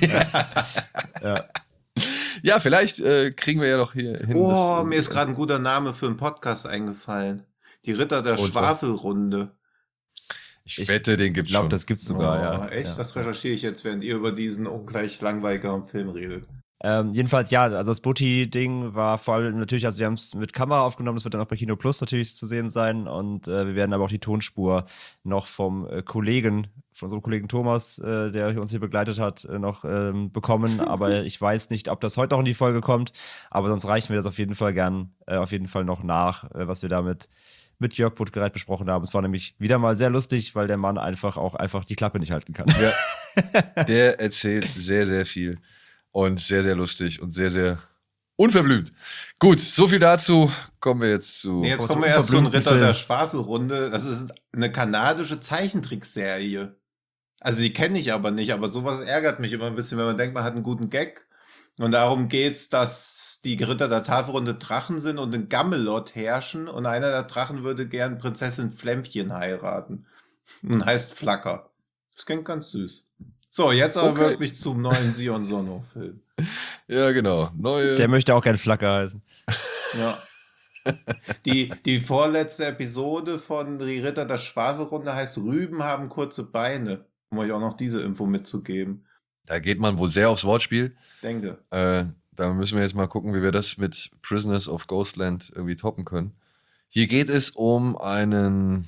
Ja, vielleicht kriegen wir ja noch hier hin. Oh, mir ist gerade ein guter Name für einen Podcast eingefallen. Die Ritter der Und zwar? Schwafelrunde. Ich wette, den Ich gibt's glaube, schon. das gibt's sogar, ja. Echt? Ja. Das recherchiere ich jetzt, während ihr über diesen ungleich langweiligeren Film redet. Jedenfalls, ja, also das Booty-Ding war vor allem natürlich, also wir haben es mit Kamera aufgenommen, das wird dann auch bei Kino Plus natürlich zu sehen sein und wir werden aber auch die Tonspur noch von unserem Kollegen Thomas, der uns hier begleitet hat, noch bekommen, aber ich weiß nicht, ob das heute noch in die Folge kommt, aber sonst reichen wir das auf jeden Fall noch nach, was wir damit mit Jörg Buttgereit besprochen haben. Es war nämlich wieder mal sehr lustig, weil der Mann einfach die Klappe nicht halten kann. Ja. Der erzählt sehr, sehr viel. Und sehr, sehr lustig und sehr, sehr unverblümt. Gut, so viel dazu. Kommen wir jetzt zu. Nee, jetzt kommen wir erst zu den Ritter der Schwafelrunde. Das ist eine kanadische Zeichentrickserie. Also die kenne ich aber nicht, aber sowas ärgert mich immer ein bisschen, wenn man denkt, man hat einen guten Gag. Und darum geht's, dass die Ritter der Tafelrunde Drachen sind und in Gamelot herrschen und einer der Drachen würde gern Prinzessin Flämmchen heiraten. Und heißt Flacker. Das klingt ganz süß. So, jetzt aber wirklich zum neuen Sion Sono-Film. Ja, genau. Der möchte auch gern Flacker heißen. Ja. Die vorletzte Episode von Die Ritter der Schwafelrunde heißt Rüben haben kurze Beine. Um euch auch noch diese Info mitzugeben. Da geht man wohl sehr aufs Wortspiel. Denke. Da müssen wir jetzt mal gucken, wie wir das mit Prisoners of Ghostland irgendwie toppen können. Hier geht es um einen,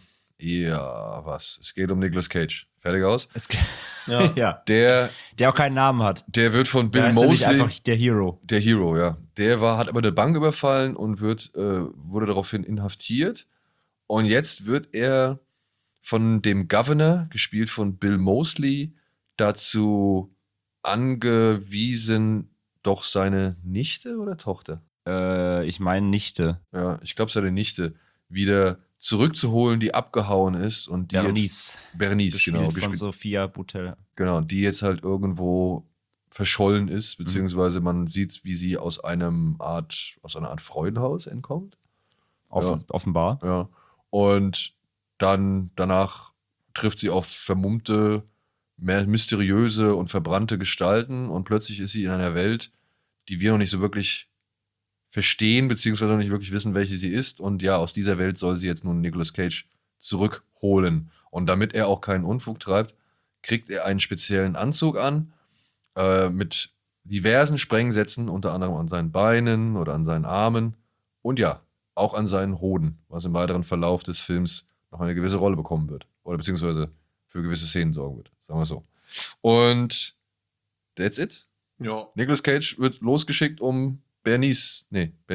es geht um Nicolas Cage. Fertig aus? Ja. Der auch keinen Namen hat. Der wird von Bill Der ist nämlich Moseley. einfach der Hero. Der Hero, ja. Hat aber eine Bank überfallen und wurde daraufhin inhaftiert. Und jetzt wird er von dem Governor, gespielt von Bill Moseley, dazu angewiesen, doch seine Nichte oder Tochter? Ich meine Nichte. Ja, ich glaube seine Nichte wieder zurückzuholen, die abgehauen ist und die Bernice, genau, von Sophia Boutella. Genau, die jetzt halt irgendwo verschollen ist, beziehungsweise man sieht, wie sie aus einer Art Freudenhaus entkommt. Offenbar. Ja. Und dann danach trifft sie auf vermummte, mehr mysteriöse und verbrannte Gestalten und plötzlich ist sie in einer Welt, die wir noch nicht so wirklich verstehen, beziehungsweise noch nicht wirklich wissen, welche sie ist. Und ja, aus dieser Welt soll sie jetzt nun Nicolas Cage zurückholen. Und damit er auch keinen Unfug treibt, kriegt er einen speziellen Anzug an, mit diversen Sprengsätzen, unter anderem an seinen Beinen oder an seinen Armen und ja, auch an seinen Hoden, was im weiteren Verlauf des Films noch eine gewisse Rolle bekommen wird. Oder beziehungsweise für gewisse Szenen sorgen wird, sagen wir so. Und that's it. Ja. Nicolas Cage wird losgeschickt, um Bernice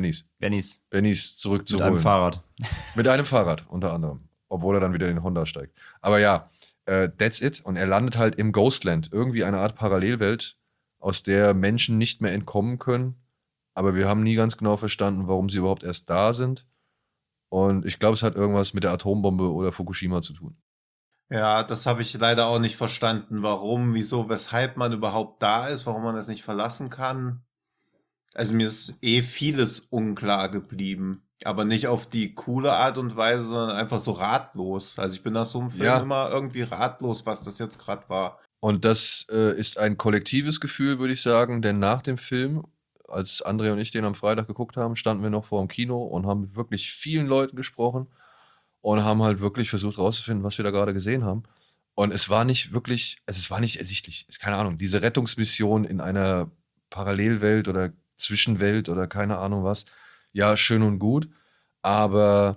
zurückzuholen. Mit einem Fahrrad. Mit einem Fahrrad, unter anderem. Obwohl er dann wieder in den Honda steigt. Aber ja, that's it. Und er landet halt im Ghostland. Irgendwie eine Art Parallelwelt, aus der Menschen nicht mehr entkommen können. Aber wir haben nie ganz genau verstanden, warum sie überhaupt erst da sind. Und ich glaube, es hat irgendwas mit der Atombombe oder Fukushima zu tun. Ja, das habe ich leider auch nicht verstanden. Warum, wieso, weshalb man überhaupt da ist, warum man das nicht verlassen kann. Also mir ist vieles unklar geblieben. Aber nicht auf die coole Art und Weise, sondern einfach so ratlos. Also ich bin nach so einem Film immer irgendwie ratlos, was das jetzt gerade war. Und das ist ein kollektives Gefühl, würde ich sagen. Denn nach dem Film, als André und ich den am Freitag geguckt haben, standen wir noch vor dem Kino und haben mit wirklich vielen Leuten gesprochen. Und haben halt wirklich versucht rauszufinden, was wir da gerade gesehen haben. Und es war nicht ersichtlich. Keine Ahnung, diese Rettungsmission in einer Parallelwelt oder Zwischenwelt oder keine Ahnung was. Ja, schön und gut. Aber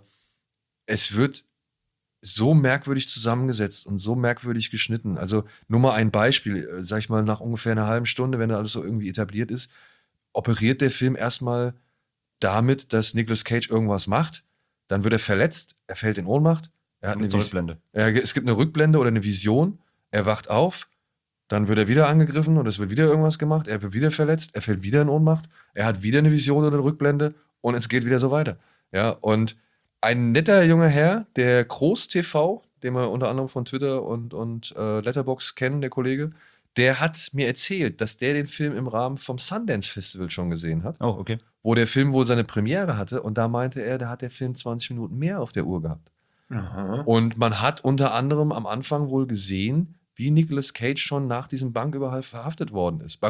es wird so merkwürdig zusammengesetzt und so merkwürdig geschnitten. Also nur mal ein Beispiel, sag ich mal, nach ungefähr einer halben Stunde, wenn da alles so irgendwie etabliert ist, operiert der Film erstmal damit, dass Nicolas Cage irgendwas macht. Dann wird er verletzt, er fällt in Ohnmacht. Er hat eine Rückblende. Es gibt eine Rückblende oder eine Vision. Er wacht auf, dann wird er wieder angegriffen und es wird wieder irgendwas gemacht. Er wird wieder verletzt, er fällt wieder in Ohnmacht. Er hat wieder eine Vision oder eine Rückblende und es geht wieder so weiter. Ja, und ein netter junger Herr, der Groß TV, den wir unter anderem von Twitter und Letterboxd kennen, der Kollege, der hat mir erzählt, dass der den Film im Rahmen vom Sundance Festival schon gesehen hat. Oh, okay. Wo der Film wohl seine Premiere hatte und da meinte er, da hat der Film 20 Minuten mehr auf der Uhr gehabt. Aha. Und man hat unter anderem am Anfang wohl gesehen, wie Nicolas Cage schon nach diesem Banküberfall verhaftet worden ist.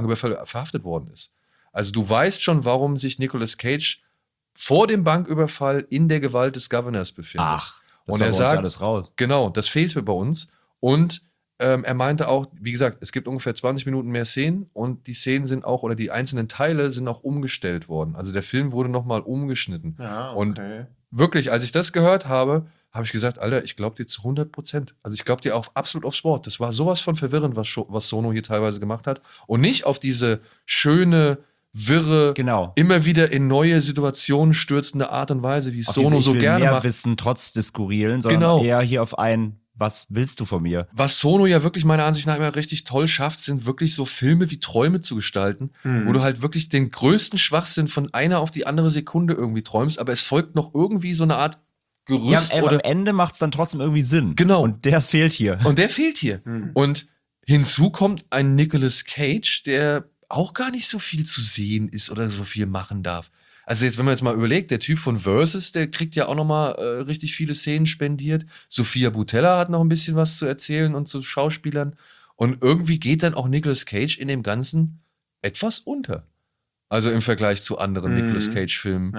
Also du weißt schon, warum sich Nicolas Cage vor dem Banküberfall in der Gewalt des Governors befindet. Ach, das und war er bei uns sagt, ja alles raus. Genau, das fehlte bei uns. Und er meinte auch, wie gesagt, es gibt ungefähr 20 Minuten mehr Szenen und die Szenen sind auch, oder die einzelnen Teile sind auch umgestellt worden. Also der Film wurde nochmal umgeschnitten. Ja, okay. Und wirklich, als ich das gehört habe, habe ich gesagt, Alter, ich glaube dir zu 100%. Also ich glaube dir auch absolut aufs Wort. Das war sowas von verwirrend, was Sono hier teilweise gemacht hat. Und nicht auf diese schöne, wirre, immer wieder in neue Situationen stürzende Art und Weise, wie es Sono so gerne macht. Wissen trotz des Skurrilen, sondern eher hier auf was willst du von mir? Was Sono ja wirklich meiner Ansicht nach immer richtig toll schafft, sind wirklich so Filme wie Träume zu gestalten, wo du halt wirklich den größten Schwachsinn von einer auf die andere Sekunde irgendwie träumst, aber es folgt noch irgendwie so eine Art Gerüst. Ja, am Ende macht es dann trotzdem irgendwie Sinn. Genau. Und der fehlt hier. Und hinzu kommt ein Nicolas Cage, der auch gar nicht so viel zu sehen ist oder so viel machen darf. Also jetzt, wenn man jetzt mal überlegt, der Typ von Versus, der kriegt ja auch noch mal richtig viele Szenen spendiert. Sophia Boutella hat noch ein bisschen was zu erzählen und zu Schauspielern. Und irgendwie geht dann auch Nicolas Cage in dem Ganzen etwas unter. Also im Vergleich zu anderen Nicolas Cage-Filmen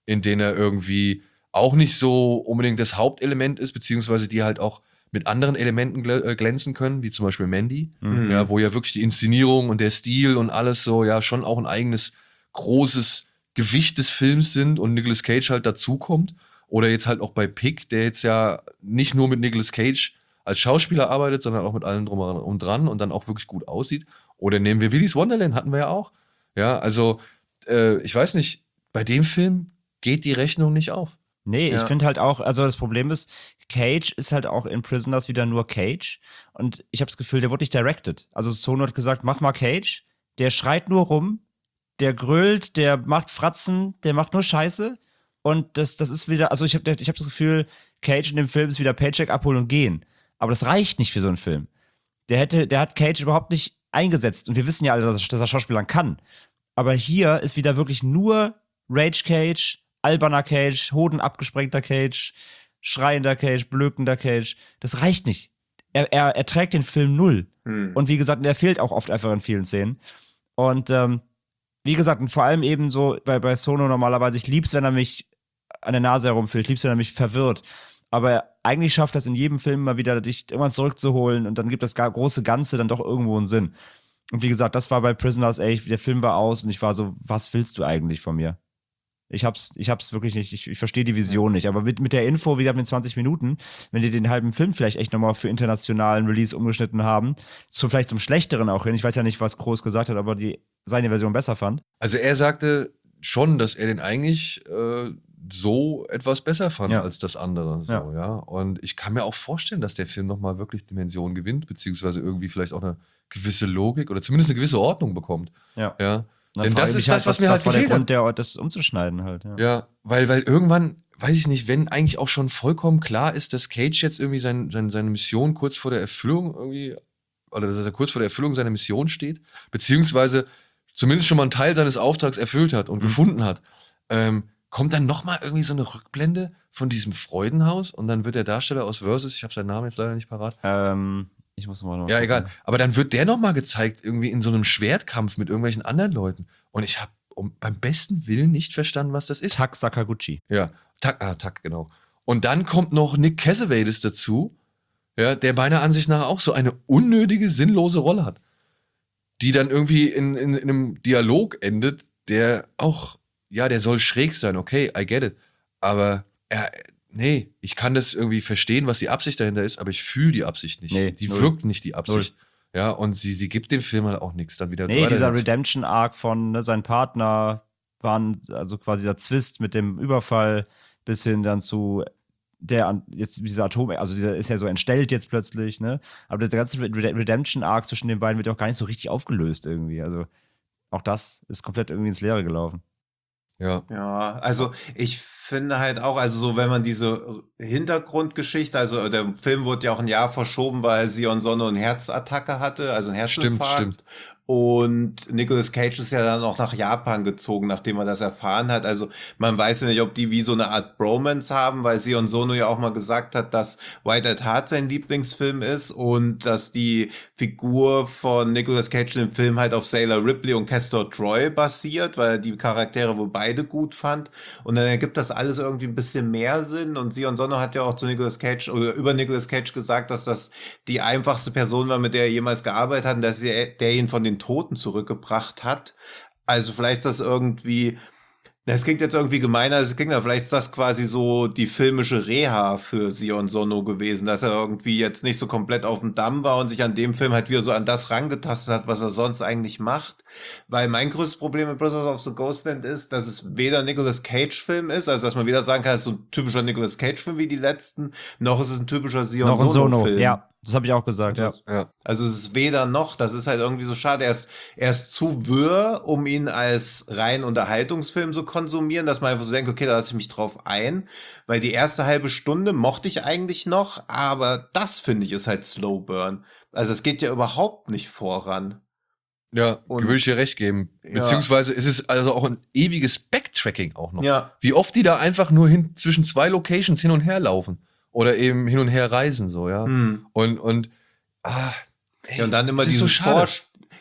in denen er irgendwie auch nicht so unbedingt das Hauptelement ist, beziehungsweise die halt auch mit anderen Elementen glänzen können, wie zum Beispiel Mandy, ja, wo ja wirklich die Inszenierung und der Stil und alles so ja schon auch ein eigenes großes Gewicht des Films sind und Nicolas Cage halt dazukommt. Oder jetzt halt auch bei Pig, der jetzt ja nicht nur mit Nicolas Cage als Schauspieler arbeitet, sondern auch mit allem drum und dran und dann auch wirklich gut aussieht. Oder nehmen wir Willy's Wonderland, hatten wir ja auch. Ja, also ich weiß nicht, bei dem Film geht die Rechnung nicht auf. Nee, ich finde halt auch, also das Problem ist, Cage ist halt auch in Prisoners wieder nur Cage und ich habe das Gefühl, der wurde nicht directed. Also Sono hat gesagt, mach mal Cage, der schreit nur rum, der grölt, der macht Fratzen, der macht nur Scheiße und das ist wieder, also ich hab das Gefühl, Cage in dem Film ist wieder Paycheck abholen und gehen. Aber das reicht nicht für so einen Film. Der hat Cage überhaupt nicht eingesetzt und wir wissen ja alle, dass er Schauspielern kann. Aber hier ist wieder wirklich nur Rage Cage, alberner Cage, Hoden abgesprengter Cage, schreiender Cage, blökender Cage. Das reicht nicht. Er trägt den Film null. Und wie gesagt, er fehlt auch oft einfach in vielen Szenen. Und wie gesagt, und vor allem eben so bei Sono normalerweise, ich lieb's, wenn er mich an der Nase herumführt, ich lieb's, wenn er mich verwirrt. Aber eigentlich schafft das in jedem Film mal wieder, dich irgendwann zurückzuholen und dann gibt das große Ganze dann doch irgendwo einen Sinn. Und wie gesagt, das war bei Prisoners, der Film war aus und ich war so, was willst du eigentlich von mir? Ich hab's wirklich nicht, ich verstehe die Vision nicht. Aber mit der Info, wie gesagt, mit 20 Minuten, wenn die den halben Film vielleicht echt nochmal für internationalen Release umgeschnitten haben, vielleicht zum Schlechteren auch hin. Ich weiß ja nicht, was Kroos gesagt hat, aber seine Version besser fand. Also er sagte schon, dass er den eigentlich so etwas besser fand als das andere. So, ja. Und ich kann mir auch vorstellen, dass der Film nochmal wirklich Dimensionen gewinnt, beziehungsweise irgendwie vielleicht auch eine gewisse Logik oder zumindest eine gewisse Ordnung bekommt. Ja. Denn das ist das, was mir halt gefehlt hat. Das umzuschneiden halt. Ja, weil irgendwann, weiß ich nicht, wenn eigentlich auch schon vollkommen klar ist, dass Cage jetzt irgendwie seine Mission kurz vor der Erfüllung irgendwie, oder dass er kurz vor der Erfüllung seiner Mission steht, beziehungsweise zumindest schon mal einen Teil seines Auftrags erfüllt hat und gefunden hat, kommt dann nochmal irgendwie so eine Rückblende von diesem Freudenhaus und dann wird der Darsteller aus Versus, ich habe seinen Namen jetzt leider nicht parat. Ich muss mal noch ja, egal. Aber dann wird der nochmal gezeigt, irgendwie in so einem Schwertkampf mit irgendwelchen anderen Leuten. Und ich habe beim besten Willen nicht verstanden, was das ist. Tak Sakaguchi. Ja, Tak, genau. Und dann kommt noch Nick Cassavetes dazu, ja, der meiner Ansicht nach auch so eine unnötige, sinnlose Rolle hat. Die dann irgendwie in einem Dialog endet, der auch, ja, der soll schräg sein, okay, I get it. Aber nee, ich kann das irgendwie verstehen, was die Absicht dahinter ist, aber ich fühle die Absicht nicht. Nee, die wirkt nicht, die Absicht. Ja, und sie gibt dem Film halt auch nichts dann wieder. Nee, dieser Redemption-Arc von sein Partner waren, also quasi der Zwist mit dem Überfall bis hin dann zu jetzt dieser Atom, also dieser ist ja so entstellt jetzt plötzlich, ne? Aber der ganze Redemption-Arc zwischen den beiden wird auch gar nicht so richtig aufgelöst irgendwie. Also auch das ist komplett irgendwie ins Leere gelaufen. Ja, also ich finde halt auch, also so, wenn man diese Hintergrundgeschichte, also der Film wurde ja auch ein Jahr verschoben, weil Sion Sono eine Herzattacke hatte, also ein Herzinfarkt. Stimmt. Und Nicolas Cage ist ja dann auch nach Japan gezogen, nachdem er das erfahren hat. Also man weiß ja nicht, ob die wie so eine Art Bromance haben, weil Sion Sono ja auch mal gesagt hat, dass White at Heart sein Lieblingsfilm ist und dass die Figur von Nicolas Cage im Film halt auf Sailor Ripley und Castor Troy basiert, weil er die Charaktere wohl beide gut fand. Und dann ergibt das alles irgendwie ein bisschen mehr Sinn. Und Sion Sono hat ja auch zu Nicolas Cage oder über Nicolas Cage gesagt, dass das die einfachste Person war, mit der er jemals gearbeitet hat und dass der ihn von den Toten zurückgebracht hat. Also vielleicht ist das irgendwie, das klingt jetzt irgendwie gemeiner, als es klingt, aber vielleicht ist das quasi so die filmische Reha für Sion Sono gewesen, dass er irgendwie jetzt nicht so komplett auf dem Damm war und sich an dem Film halt wieder so an das rangetastet hat, was er sonst eigentlich macht. Weil mein größtes Problem mit Prisoners of the Ghostland ist, dass es weder ein Nicolas Cage-Film ist, also dass man weder sagen kann, es ist so ein typischer Nicolas Cage-Film wie die letzten, noch ist es ein typischer Sion Sono-Film. Ja. Das habe ich auch gesagt, ja. Also es ist weder noch, das ist halt irgendwie so schade. Er ist zu wirr, um ihn als rein Unterhaltungsfilm so konsumieren, dass man einfach so denkt, okay, da lasse ich mich drauf ein. Weil die erste halbe Stunde mochte ich eigentlich noch, aber das, finde ich, ist halt Slow Burn. Also es geht ja überhaupt nicht voran. Ja, würde ich dir recht geben. Beziehungsweise ist es also auch ein ewiges Backtracking auch noch. Ja. Wie oft die da einfach nur zwischen zwei Locations hin und her laufen. Oder eben hin und her reisen, so, ja. Und dann immer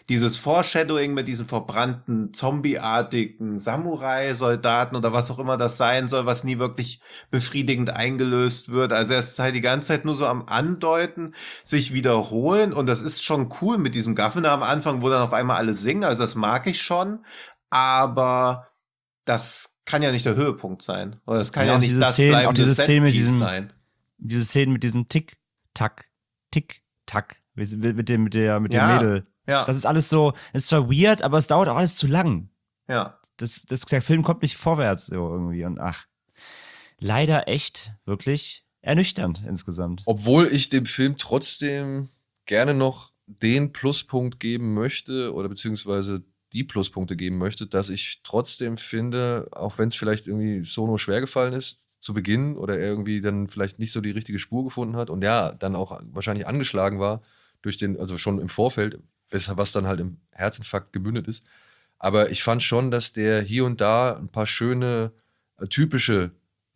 dieses Foreshadowing mit diesen verbrannten, zombieartigen Samurai-Soldaten oder was auch immer das sein soll, was nie wirklich befriedigend eingelöst wird. Also er ist halt die ganze Zeit nur so am Andeuten, sich wiederholen und das ist schon cool mit diesem Governor am Anfang, wo dann auf einmal alle singen, also das mag ich schon, aber das kann ja nicht der Höhepunkt sein. Oder das kann ja nicht das bleibende Setpiece sein. Diese Szene mit diesem Tick-Tack, Tick-Tack, mit dem Mädel. Ja. Das ist alles so, es ist zwar weird, aber es dauert auch alles zu lang. Ja. Der Film kommt nicht vorwärts so irgendwie und leider echt wirklich ernüchternd insgesamt. Obwohl ich dem Film trotzdem gerne noch den Pluspunkt geben möchte oder beziehungsweise die Pluspunkte geben möchte, dass ich trotzdem finde, auch wenn es vielleicht irgendwie Sono schwer gefallen ist zu Beginn oder er irgendwie dann vielleicht nicht so die richtige Spur gefunden hat und ja, dann auch wahrscheinlich angeschlagen war also schon im Vorfeld, was dann halt im Herzinfarkt gemündet ist. Aber ich fand schon, dass der hier und da ein paar schöne, typische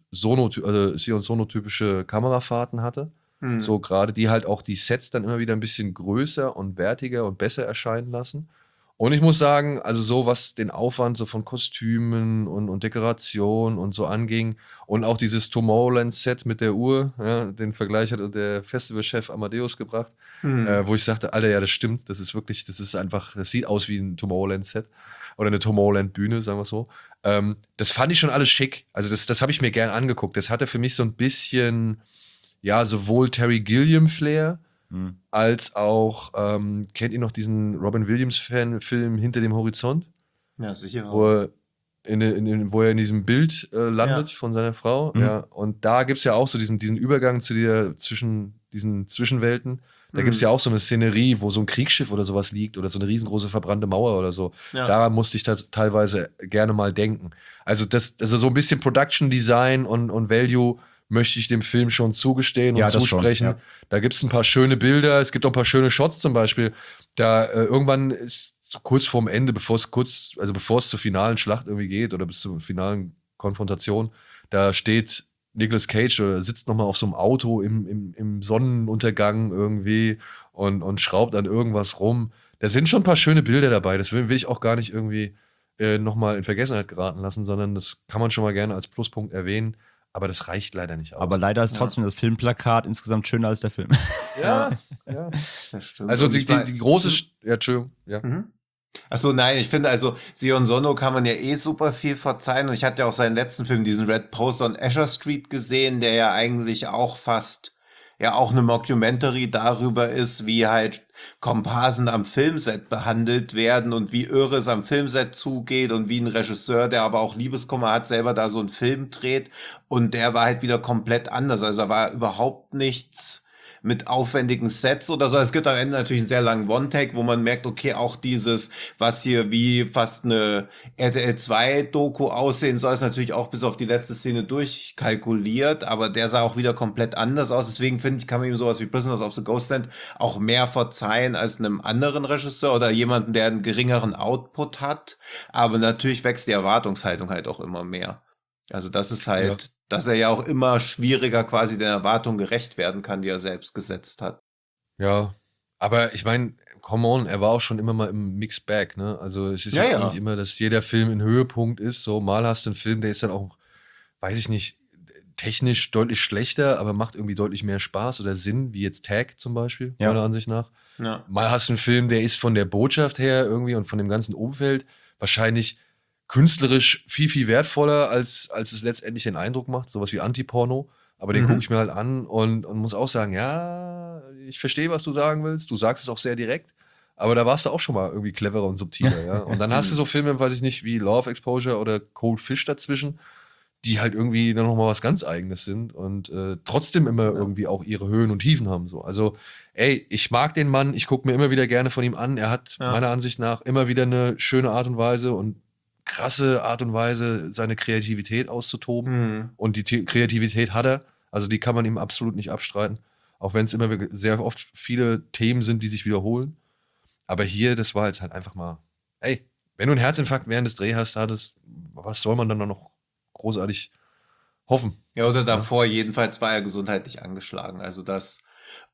Sono-typische Kamerafahrten hatte. So gerade, die halt auch die Sets dann immer wieder ein bisschen größer und wertiger und besser erscheinen lassen. Und ich muss sagen, also so was den Aufwand so von Kostümen und Dekoration und so anging und auch dieses Tomorrowland-Set mit der Uhr, ja, den Vergleich hat der Festivalchef Amadeus gebracht, wo ich sagte, Alter, ja, das stimmt, das ist einfach, das sieht aus wie ein Tomorrowland-Set oder eine Tomorrowland-Bühne, sagen wir so. Das fand ich schon alles schick, also das habe ich mir gern angeguckt. Das hatte für mich so ein bisschen, ja, sowohl Terry Gilliam-Flair, als auch, kennt ihr noch diesen Robin Williams-Film Hinter dem Horizont? Ja, sicher. Wo er in diesem Bild landet von seiner Frau. Ja. Und da gibt es ja auch so diesen Übergang zwischen diesen Zwischenwelten. Da gibt es ja auch so eine Szenerie, wo so ein Kriegsschiff oder sowas liegt oder so eine riesengroße verbrannte Mauer oder so. Ja. Daran musste ich teilweise gerne mal denken. Also so ein bisschen Production Design und Value möchte ich dem Film schon zugestehen und zusprechen. Schon, ja. Da gibt es ein paar schöne Bilder, es gibt auch ein paar schöne Shots zum Beispiel. Da irgendwann ist kurz vorm Ende, bevor es zur finalen Schlacht irgendwie geht oder bis zur finalen Konfrontation, da steht Nicolas Cage oder sitzt nochmal auf so einem Auto im Sonnenuntergang irgendwie und schraubt an irgendwas rum. Da sind schon ein paar schöne Bilder dabei. Das will ich auch gar nicht irgendwie nochmal in Vergessenheit geraten lassen, sondern das kann man schon mal gerne als Pluspunkt erwähnen. Aber das reicht leider nicht aus. Aber leider ist trotzdem das Filmplakat insgesamt schöner als der Film. Ja. Das stimmt. Also die große... Ja, Entschuldigung. Ja. Achso, nein, ich finde also, Sion Sono kann man ja super viel verzeihen. Und ich hatte ja auch seinen letzten Film, diesen Red Poster on Azure Street gesehen, der ja eigentlich auch fast auch eine Mockumentary darüber ist, wie halt Komparsen am Filmset behandelt werden und wie irre es am Filmset zugeht und wie ein Regisseur, der aber auch Liebeskummer hat, selber da so einen Film dreht und der war halt wieder komplett anders. Also da war überhaupt nichts mit aufwendigen Sets oder so. Es gibt am Ende natürlich einen sehr langen One-Take, wo man merkt, okay, auch dieses, was hier wie fast eine RTL 2 Doku aussehen soll, ist natürlich auch bis auf die letzte Szene durchkalkuliert, aber der sah auch wieder komplett anders aus. Deswegen finde ich, kann man ihm sowas wie Prisoners of the Ghostland auch mehr verzeihen als einem anderen Regisseur oder jemanden, der einen geringeren Output hat. Aber natürlich wächst die Erwartungshaltung halt auch immer mehr. Also das ist halt, dass er ja auch immer schwieriger quasi den Erwartungen gerecht werden kann, die er selbst gesetzt hat. Ja, aber ich meine, come on, er war auch schon immer mal im Mixed Bag, ne? Also es ist ja nicht immer, dass jeder Film ein Höhepunkt ist. So, mal hast du einen Film, der ist dann auch, weiß ich nicht, technisch deutlich schlechter, aber macht irgendwie deutlich mehr Spaß oder Sinn, wie jetzt Tag zum Beispiel, meiner Ansicht nach. Ja. Mal hast du einen Film, der ist von der Botschaft her irgendwie und von dem ganzen Umfeld wahrscheinlich künstlerisch viel, viel wertvoller, als es letztendlich den Eindruck macht. Sowas wie Anti-Porno. Aber den gucke ich mir halt an und muss auch sagen, ja, ich verstehe, was du sagen willst. Du sagst es auch sehr direkt. Aber da warst du auch schon mal irgendwie cleverer und subtiler. Ja? Und dann hast du so Filme, weiß ich nicht, wie Law of Exposure oder Cold Fish dazwischen, die halt irgendwie dann nochmal was ganz Eigenes sind und trotzdem immer irgendwie auch ihre Höhen und Tiefen haben. So. Also, ey, ich mag den Mann. Ich gucke mir immer wieder gerne von ihm an. Er hat meiner Ansicht nach immer wieder eine schöne Art und Weise und krasse Art und Weise, seine Kreativität auszutoben. Und die Kreativität hat er. Also die kann man ihm absolut nicht abstreiten. Auch wenn es immer sehr oft viele Themen sind, die sich wiederholen. Aber hier, das war jetzt halt einfach mal, ey, wenn du einen Herzinfarkt während des Drehs hattest, was soll man dann noch großartig hoffen? Ja, oder davor jedenfalls war er gesundheitlich angeschlagen. Also das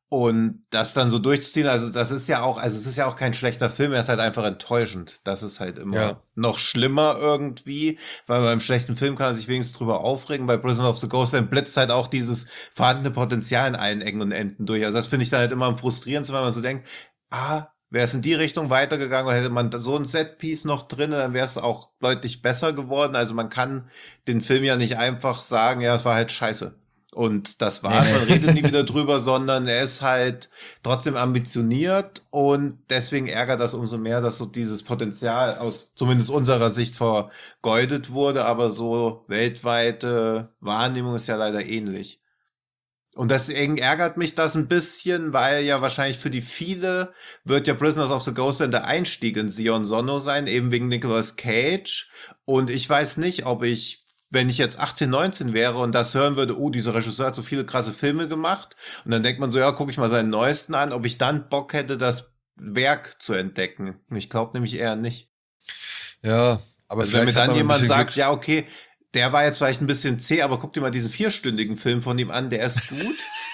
Und das dann so durchzuziehen, also das ist ja auch, also es ist ja auch kein schlechter Film, er ist halt einfach enttäuschend. Das ist halt immer noch schlimmer irgendwie, weil beim schlechten Film kann er sich wenigstens drüber aufregen. Bei Prison of the Ghostland blitzt halt auch dieses vorhandene Potenzial in allen Ecken und Enden durch. Also das finde ich dann halt immer am frustrierendsten, weil man so denkt, wäre es in die Richtung weitergegangen, oder hätte man so ein Setpiece noch drin, dann wäre es auch deutlich besser geworden. Also man kann den Film ja nicht einfach sagen, ja, es war halt scheiße. Und das war's, man redet nie wieder drüber, sondern er ist halt trotzdem ambitioniert und deswegen ärgert das umso mehr, dass so dieses Potenzial aus zumindest unserer Sicht vergeudet wurde, aber so weltweite Wahrnehmung ist ja leider ähnlich. Und deswegen ärgert mich das ein bisschen, weil ja wahrscheinlich für die viele wird ja Prisoners of the Ghostland der Einstieg in Sion Sono sein, eben wegen Nicolas Cage. Und ich weiß nicht, ob ich, wenn ich jetzt 18, 19 wäre und das hören würde, dieser Regisseur hat so viele krasse Filme gemacht. Und dann denkt man so, ja, gucke ich mal seinen neuesten an, ob ich dann Bock hätte, das Werk zu entdecken. Ich glaube nämlich eher nicht. Ja, aber also wenn mir dann jemand sagt, ja, okay, der war jetzt vielleicht ein bisschen zäh, aber guck dir mal diesen 4-stündigen Film von ihm an, der ist gut.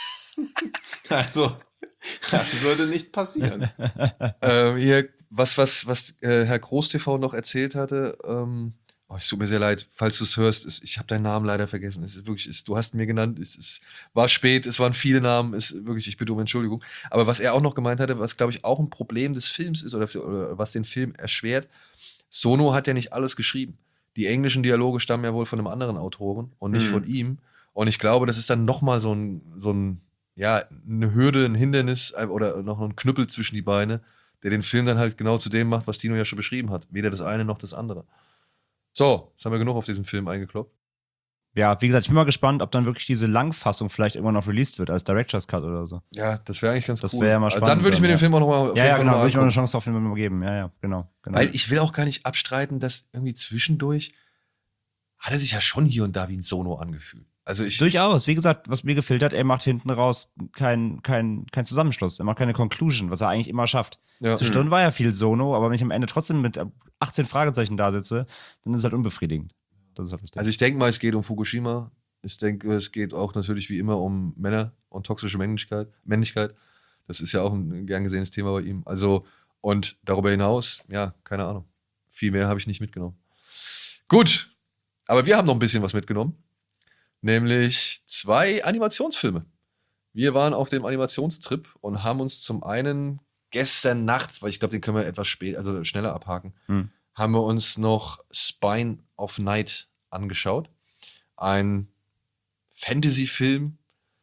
Also, das würde nicht passieren. Hier, was Herr Groß-TV noch erzählt hatte, es tut mir sehr leid, falls du es hörst, ich habe deinen Namen leider vergessen. Es ist wirklich, du hast ihn mir genannt, war spät, es waren viele Namen, ich bitte um Entschuldigung. Aber was er auch noch gemeint hatte, was glaube ich auch ein Problem des Films ist oder was den Film erschwert, Sono hat ja nicht alles geschrieben. Die englischen Dialoge stammen ja wohl von einem anderen Autoren und nicht von ihm. Und ich glaube, das ist dann nochmal so ein, eine Hürde, ein Hindernis oder noch ein Knüppel zwischen die Beine, der den Film dann halt genau zu dem macht, was Dino ja schon beschrieben hat. Weder das eine noch das andere. So, jetzt haben wir genug auf diesen Film eingekloppt. Ja, wie gesagt, ich bin mal gespannt, ob dann wirklich diese Langfassung vielleicht irgendwann noch released wird als Director's Cut oder so. Ja, das wäre eigentlich ganz cool. Das wäre ja mal spannend. Also dann würde ich mir den Film auch nochmal genau, würde ich mal eine Chance auf den Film geben. Ja, genau. Weil ich will auch gar nicht abstreiten, dass irgendwie zwischendurch hat er sich ja schon hier und da wie ein Sono angefühlt. Also durchaus. Wie gesagt, was mir gefehlt hat, er macht hinten raus keinen Zusammenschluss. Er macht keine Conclusion, was er eigentlich immer schafft. Ja. Zwischendrin war ja viel Sono, aber wenn ich am Ende trotzdem mit 18 Fragezeichen da sitze, dann ist es halt unbefriedigend. Das ist halt das Ding. Also ich denke mal, es geht um Fukushima. Ich denke, es geht auch natürlich wie immer um Männer und toxische Männlichkeit. Das ist ja auch ein gern gesehenes Thema bei ihm. Also, und darüber hinaus, ja, keine Ahnung. Viel mehr habe ich nicht mitgenommen. Gut, aber wir haben noch ein bisschen was mitgenommen. Nämlich 2 Animationsfilme. Wir waren auf dem Animationstrip und haben uns zum einen gestern Nacht, weil ich glaube, den können wir etwas schneller abhaken, haben wir uns noch Spine of Night angeschaut. Ein Fantasy-Film,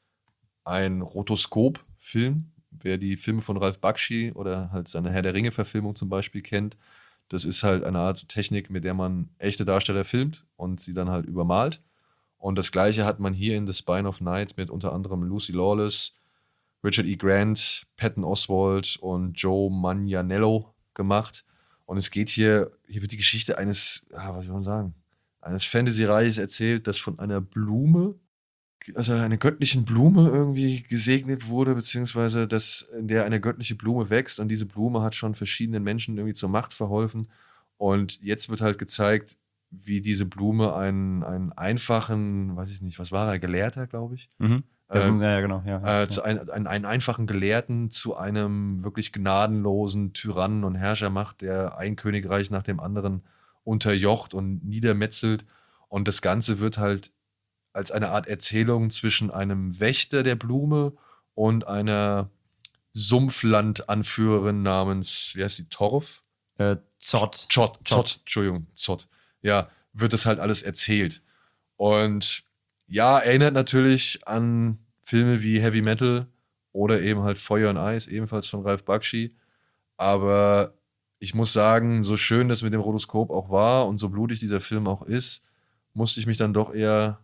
ein Rotoskop-Film. Wer die Filme von Ralph Bakshi oder halt seine Herr der Ringe-Verfilmung zum Beispiel kennt, das ist halt eine Art Technik, mit der man echte Darsteller filmt und sie dann halt übermalt. Und das Gleiche hat man hier in The Spine of Night mit unter anderem Lucy Lawless, Richard E. Grant, Patton Oswalt und Joe Manganiello gemacht. Und es geht hier wird die Geschichte eines Fantasy-Reiches erzählt, das von einer Blume, also einer göttlichen Blume irgendwie gesegnet wurde, beziehungsweise in der eine göttliche Blume wächst und diese Blume hat schon verschiedenen Menschen irgendwie zur Macht verholfen. Und jetzt wird halt gezeigt, wie diese Blume einen einfachen, weiß ich nicht, was war er, Gelehrter, glaube ich? Mhm. Genau. Einen einfachen Gelehrten zu einem wirklich gnadenlosen Tyrannen und Herrscher macht, der ein Königreich nach dem anderen unterjocht und niedermetzelt. Und das Ganze wird halt als eine Art Erzählung zwischen einem Wächter der Blume und einer Sumpfland-Anführerin namens, wie heißt die, Torf? Zott. Entschuldigung, Zott. Ja, wird das halt alles erzählt. Und ja, erinnert natürlich an Filme wie Heavy Metal oder eben halt Feuer und Eis, ebenfalls von Ralph Bakshi. Aber ich muss sagen, so schön das mit dem Rotoskop auch war und so blutig dieser Film auch ist, habe ich mich dann doch eher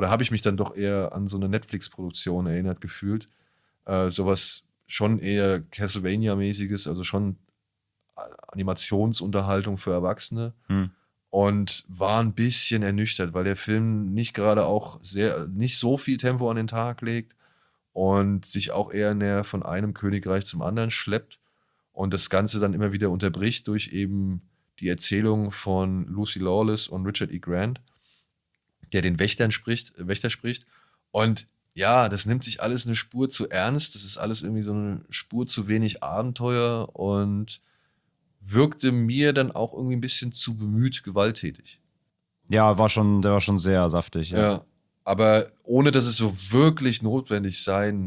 an so eine Netflix-Produktion erinnert gefühlt. Sowas schon eher Castlevania-mäßiges, also schon Animationsunterhaltung für Erwachsene. Und war ein bisschen ernüchtert, weil der Film nicht gerade auch nicht so viel Tempo an den Tag legt und sich auch eher von einem Königreich zum anderen schleppt und das Ganze dann immer wieder unterbricht durch eben die Erzählung von Lucy Lawless und Richard E. Grant, der den Wächter spricht. Und ja, das nimmt sich alles eine Spur zu ernst. Das ist alles irgendwie so eine Spur zu wenig Abenteuer und wirkte mir dann auch irgendwie ein bisschen zu bemüht gewalttätig. Ja, der war schon sehr saftig. Ja, aber ohne, dass es so wirklich notwendig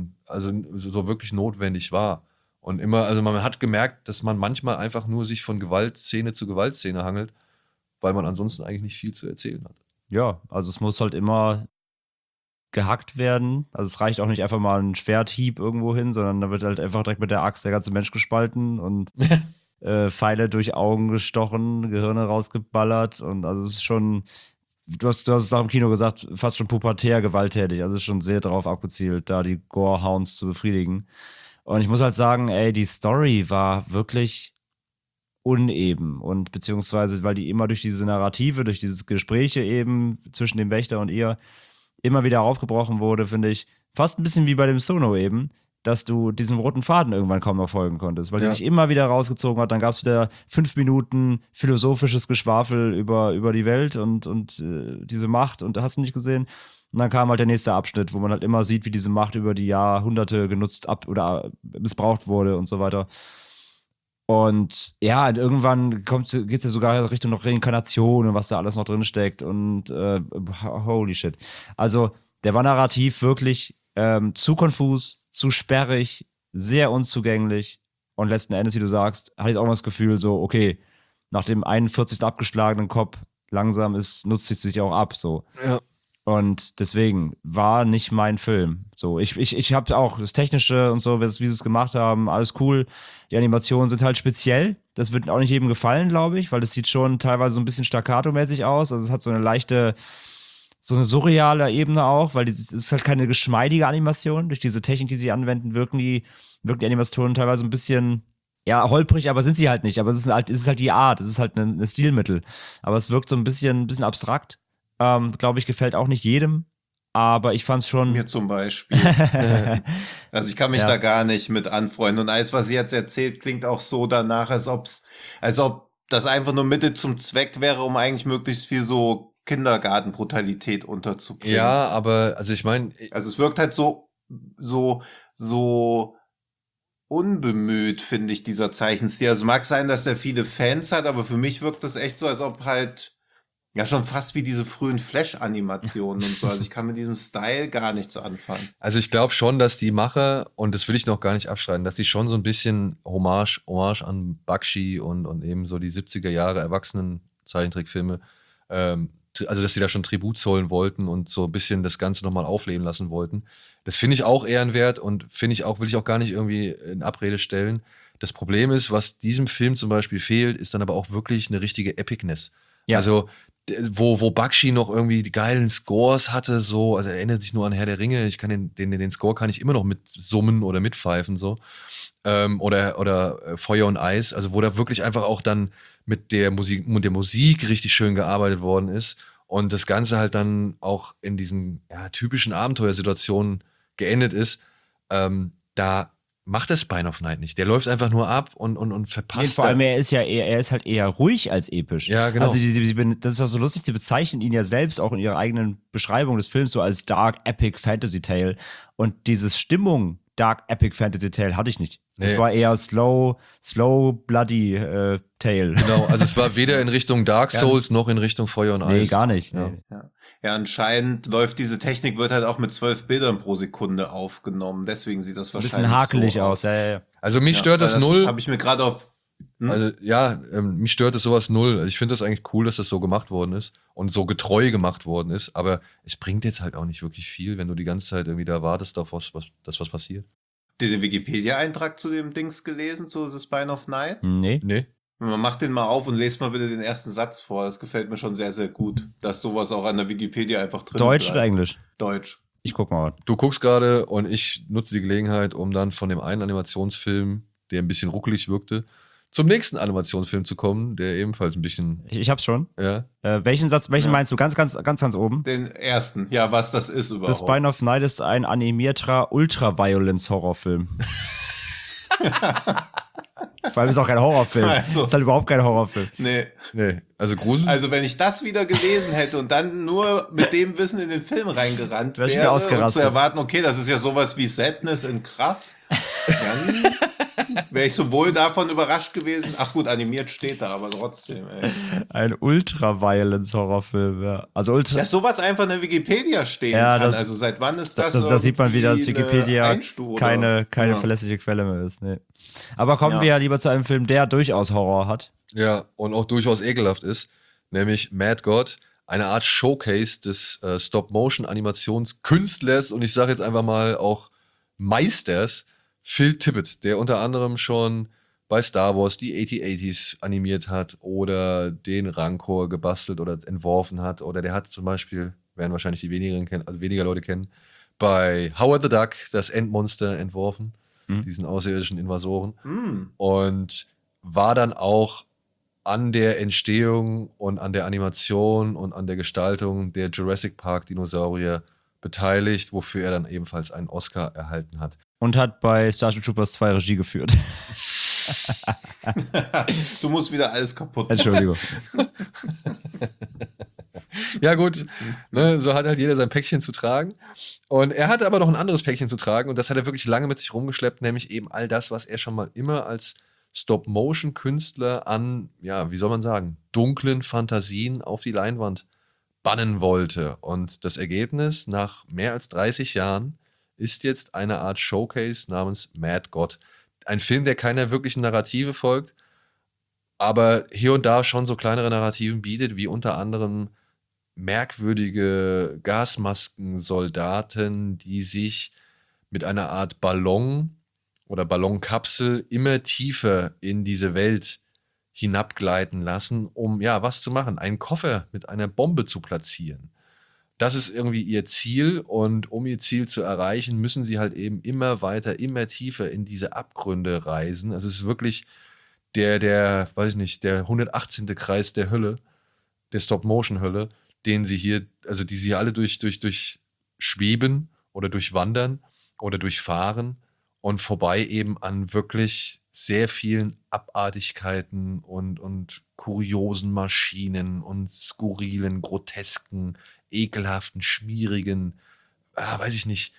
so wirklich notwendig war. Und immer, also man hat gemerkt, dass man manchmal einfach nur sich von Gewaltszene zu Gewaltszene hangelt, weil man ansonsten eigentlich nicht viel zu erzählen hat. Ja, also es muss halt immer gehackt werden. Also es reicht auch nicht einfach mal ein Schwerthieb irgendwo hin, sondern da wird halt einfach direkt mit der Axt der ganze Mensch gespalten und Pfeile durch Augen gestochen, Gehirne rausgeballert und also es ist schon, du hast es auch im Kino gesagt, fast schon pubertär gewalttätig. Also es ist schon sehr darauf abgezielt, da die Gore-Hounds zu befriedigen. Und ich muss halt sagen, ey, die Story war wirklich uneben und beziehungsweise, weil die immer durch diese Narrative, durch dieses Gespräche eben zwischen dem Wächter und ihr immer wieder aufgebrochen wurde, finde ich, fast ein bisschen wie bei dem Sono eben, dass du diesem roten Faden irgendwann kaum noch folgen konntest, weil die dich immer wieder rausgezogen hat. Dann gab es wieder 5 Minuten philosophisches Geschwafel über die Welt und diese Macht und hast du nicht gesehen. Und dann kam halt der nächste Abschnitt, wo man halt immer sieht, wie diese Macht über die Jahrhunderte genutzt oder missbraucht wurde und so weiter. Und ja, irgendwann geht es ja sogar Richtung noch Reinkarnation und was da alles noch drin steckt und holy shit. Also der war narrativ wirklich zu konfus, zu sperrig, sehr unzugänglich und letzten Endes, wie du sagst, hatte ich auch mal das Gefühl so, okay, nach dem 41. abgeschlagenen Kopf langsam nutzt es sich auch ab, so. Ja. Und deswegen war nicht mein Film. So, ich habe auch das Technische und so, wie sie es gemacht haben, alles cool. Die Animationen sind halt speziell. Das wird auch nicht jedem gefallen, glaube ich, weil das sieht schon teilweise so ein bisschen staccato-mäßig aus. Also es hat so eine leichte, so eine surreale Ebene auch, weil es ist halt keine geschmeidige Animation. Durch diese Technik, die sie anwenden, wirken die Animationen teilweise ein bisschen, ja, holprig, aber sind sie halt nicht. Aber es ist halt die Art, es ist halt ein Stilmittel. Aber es wirkt so ein bisschen abstrakt. Glaube ich, gefällt auch nicht jedem, aber ich fand's schon. Mir zum Beispiel. Also ich kann mich da gar nicht mit anfreunden. Und alles, was sie jetzt erzählt, klingt auch so danach, als ob das einfach nur Mittel zum Zweck wäre, um eigentlich möglichst viel so Kindergartenbrutalität unterzubringen. Ja, aber, also ich meine. Also es wirkt halt so unbemüht, finde ich, dieser Zeichenstil. Also es mag sein, dass der viele Fans hat, aber für mich wirkt das echt so, als ob halt ja schon fast wie diese frühen Flash-Animationen und so. Also ich kann mit diesem Style gar nichts anfangen. Also ich glaube schon, dass die Macher, und das will ich noch gar nicht abstreiten, dass die schon so ein bisschen Hommage an Bakshi und eben so die 70er Jahre Erwachsenen-Zeichentrickfilme, also dass sie da schon Tribut zollen wollten und so ein bisschen das Ganze nochmal aufleben lassen wollten. Das finde ich auch ehrenwert und will ich auch gar nicht irgendwie in Abrede stellen. Das Problem ist, was diesem Film zum Beispiel fehlt, ist dann aber auch wirklich eine richtige Epicness. Ja. Also wo Bakshi noch irgendwie die geilen Scores hatte, so, also er erinnert sich nur an Herr der Ringe, ich kann den Score kann ich immer noch mit summen oder mitpfeifen, so. Oder Feuer und Eis, also wo da wirklich einfach auch dann mit der Musik richtig schön gearbeitet worden ist und das Ganze halt dann auch in diesen typischen Abenteuersituationen geendet ist, da macht das Spine of Night nicht. Der läuft einfach nur ab und verpasst. Nee, vor allem, er ist halt eher ruhig als episch. Ja, genau. Also das war so lustig, sie bezeichnen ihn ja selbst auch in ihrer eigenen Beschreibung des Films so als Dark Epic Fantasy Tale. Und diese Stimmung Dark Epic Fantasy Tale hatte ich nicht. Es war eher slow bloody Tale. Genau, also es war weder in Richtung Dark Souls noch in Richtung Feuer und Eis. Nee, gar nicht. Ja. Nee. Ja, anscheinend läuft diese Technik, wird halt auch mit 12 Bildern pro Sekunde aufgenommen. Deswegen sieht das wahrscheinlich ein bisschen hakelig so aus. Ja. Also mich stört das null. Habe ich mir gerade auf. Also, mich stört es sowas null. Also ich finde das eigentlich cool, dass das so gemacht worden ist und so getreu gemacht worden ist. Aber es bringt jetzt halt auch nicht wirklich viel, wenn du die ganze Zeit irgendwie da wartest auf was passiert. Habt ihr den Wikipedia-Eintrag zu dem Dings gelesen, zu The Spine of Night? Nee. Man macht den mal auf und lest mal bitte den ersten Satz vor. Das gefällt mir schon sehr, sehr gut, dass sowas auch an der Wikipedia einfach drin Deutsch bleibt. oder Englisch? Deutsch. Ich guck mal. Du guckst gerade und ich nutze die Gelegenheit, um dann von dem einen Animationsfilm, der ein bisschen ruckelig wirkte, zum nächsten Animationsfilm zu kommen, der ebenfalls ein bisschen. Ich hab's schon. Ja. Welchen meinst du? Ganz oben? Den ersten. Ja, was das ist überhaupt. The Spine of Night ist ein animierter Ultraviolence-Horrorfilm. Vor allem ist es auch kein Horrorfilm. Also, ist halt überhaupt kein Horrorfilm. Nee. Also Grusel? Also wenn ich das wieder gelesen hätte und dann nur mit dem Wissen in den Film reingerannt Wär ich wieder wäre und ausgerastet. zu erwarten, okay, das ist ja sowas wie Sadness in krass, dann wäre ich sowohl davon überrascht gewesen. Ach gut, animiert steht da, aber trotzdem. Ey. Ein Ultra-Violence-Horrorfilm, ja. Also Ultra. Dass sowas einfach in der Wikipedia stehen Ja, kann. das- Also seit wann ist das Da sieht man wieder, dass irgendwie Wikipedia eine Einstu- oder- keine Ja. verlässliche Quelle mehr ist. Nee. Aber kommen Ja. wir ja lieber zu einem Film, der durchaus Horror hat. Ja, und auch durchaus ekelhaft ist, nämlich Mad God, eine Art Showcase des Stop-Motion-Animationskünstlers und ich sage jetzt einfach mal auch Meisters, Phil Tippett, der unter anderem schon bei Star Wars die 8080s animiert hat oder den Rancor gebastelt oder entworfen hat oder der hat zum Beispiel, werden wahrscheinlich die weniger Leute kennen, bei Howard the Duck das Endmonster entworfen, diesen außerirdischen Invasoren. Und war dann auch an der Entstehung und an der Animation und an der Gestaltung der Jurassic Park Dinosaurier beteiligt, wofür er dann ebenfalls einen Oscar erhalten hat. Und hat bei Starship Troopers 2 Regie geführt. Du musst wieder alles kaputt machen. Entschuldigung. Ja gut, ne, so hat halt jeder sein Päckchen zu tragen. Und er hatte aber noch ein anderes Päckchen zu tragen und das hat er wirklich lange mit sich rumgeschleppt, nämlich eben all das, was er schon mal immer als Stop-Motion-Künstler an, ja, wie soll man sagen, dunklen Fantasien auf die Leinwand bannen wollte. Und das Ergebnis nach mehr als 30 Jahren ist jetzt eine Art Showcase namens Mad God. Ein Film, der keiner wirklichen Narrative folgt, aber hier und da schon so kleinere Narrativen bietet, wie unter anderem merkwürdige Gasmaskensoldaten, die sich mit einer Art Ballon oder Ballonkapsel immer tiefer in diese Welt hinabgleiten lassen, um ja was zu machen, einen Koffer mit einer Bombe zu platzieren. Das ist irgendwie ihr Ziel und um ihr Ziel zu erreichen, müssen sie halt eben immer weiter, immer tiefer in diese Abgründe reisen. Also es ist wirklich weiß ich nicht, der 118. Kreis der Hölle, der Stop-Motion-Hölle, den sie hier, also die sie alle durchschweben oder durchwandern oder durchfahren und vorbei eben an wirklich sehr vielen Abartigkeiten und kuriosen Maschinen und skurrilen, grotesken, ekelhaften, schmierigen, weiß ich nicht,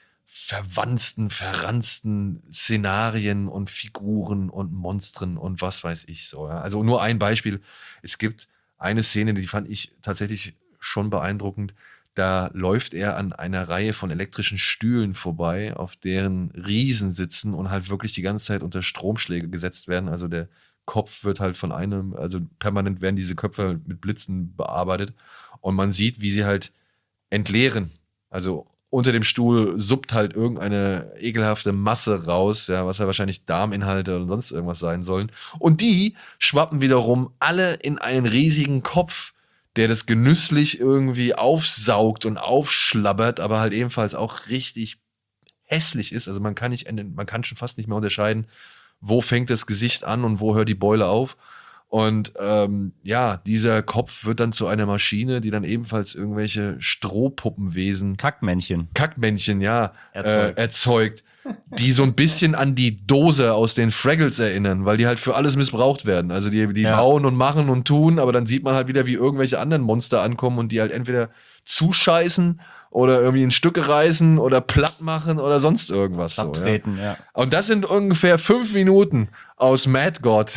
verranzten Szenarien und Figuren und Monstren und was weiß ich so. Ja. Also nur ein Beispiel. Es gibt eine Szene, die fand ich tatsächlich schon beeindruckend. Da läuft er an einer Reihe von elektrischen Stühlen vorbei, auf deren Riesen sitzen und halt wirklich die ganze Zeit unter Stromschläge gesetzt werden. Also der Kopf wird halt also permanent werden diese Köpfe mit Blitzen bearbeitet. Und man sieht, wie sie halt entleeren. Also unter dem Stuhl suppt halt irgendeine ekelhafte Masse raus, ja, was ja wahrscheinlich Darminhalte oder sonst irgendwas sein sollen. Und die schwappen wiederum alle in einen riesigen Kopf, der das genüsslich irgendwie aufsaugt und aufschlabbert, aber halt ebenfalls auch richtig hässlich ist. Also man kann schon fast nicht mehr unterscheiden, wo fängt das Gesicht an und wo hört die Beule auf. Und dieser Kopf wird dann zu einer Maschine, die dann ebenfalls irgendwelche Strohpuppenwesen, Kackmännchen, ja, erzeugt, die so ein bisschen an die Dose aus den Fraggles erinnern, weil die halt für alles missbraucht werden. Also die bauen und machen und tun, aber dann sieht man halt wieder, wie irgendwelche anderen Monster ankommen und die halt entweder zuscheißen oder irgendwie in Stücke reißen oder platt machen oder sonst irgendwas. Abtreten, so, ja. Und das sind ungefähr 5 Minuten aus Mad God.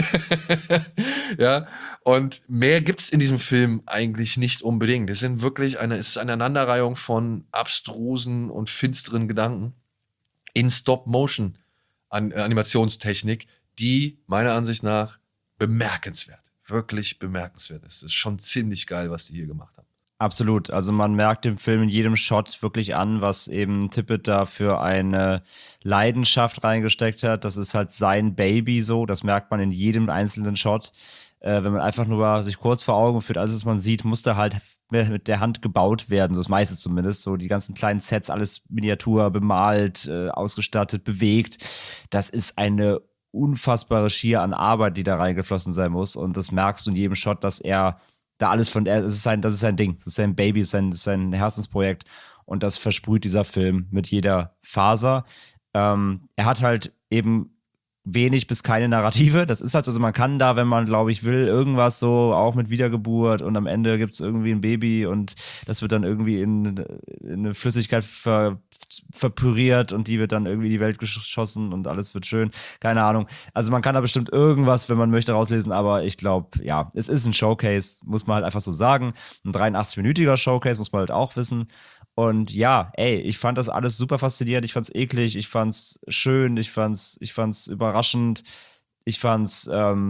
Ja, und mehr gibt's in diesem Film eigentlich nicht unbedingt. Es ist eine Aneinanderreihung von abstrusen und finsteren Gedanken in Stop-Motion-Animationstechnik, die meiner Ansicht nach wirklich bemerkenswert ist. Es ist schon ziemlich geil, was die hier gemacht haben. Absolut. Also man merkt dem Film in jedem Shot wirklich an, was eben Tippett da für eine Leidenschaft reingesteckt hat. Das ist halt sein Baby so. Das merkt man in jedem einzelnen Shot. Wenn man einfach nur sich kurz vor Augen führt, alles, was man sieht, muss da halt mit der Hand gebaut werden. So ist meistens zumindest. So die ganzen kleinen Sets, alles Miniatur, bemalt, ausgestattet, bewegt. Das ist eine unfassbare Schier an Arbeit, die da reingeflossen sein muss. Und das merkst du in jedem Shot, dass er da alles das ist sein Ding, das ist sein Baby, das ist sein Herzensprojekt und das versprüht dieser Film mit jeder Faser. Er hat halt eben wenig bis keine Narrative. Das ist halt so, also man kann da, wenn man, glaube ich, will, irgendwas so, auch mit Wiedergeburt und am Ende gibt es irgendwie ein Baby und das wird dann irgendwie in eine Flüssigkeit verpüriert und die wird dann irgendwie in die Welt geschossen und alles wird schön. Keine Ahnung. Also man kann da bestimmt irgendwas, wenn man möchte, rauslesen, aber ich glaube, ja, es ist ein Showcase, muss man halt einfach so sagen. Ein 83-minütiger Showcase, muss man halt auch wissen. Und ja, ey, ich fand das alles super faszinierend, ich fand's eklig, ich fand's schön, ich fand's überraschend, ich fand's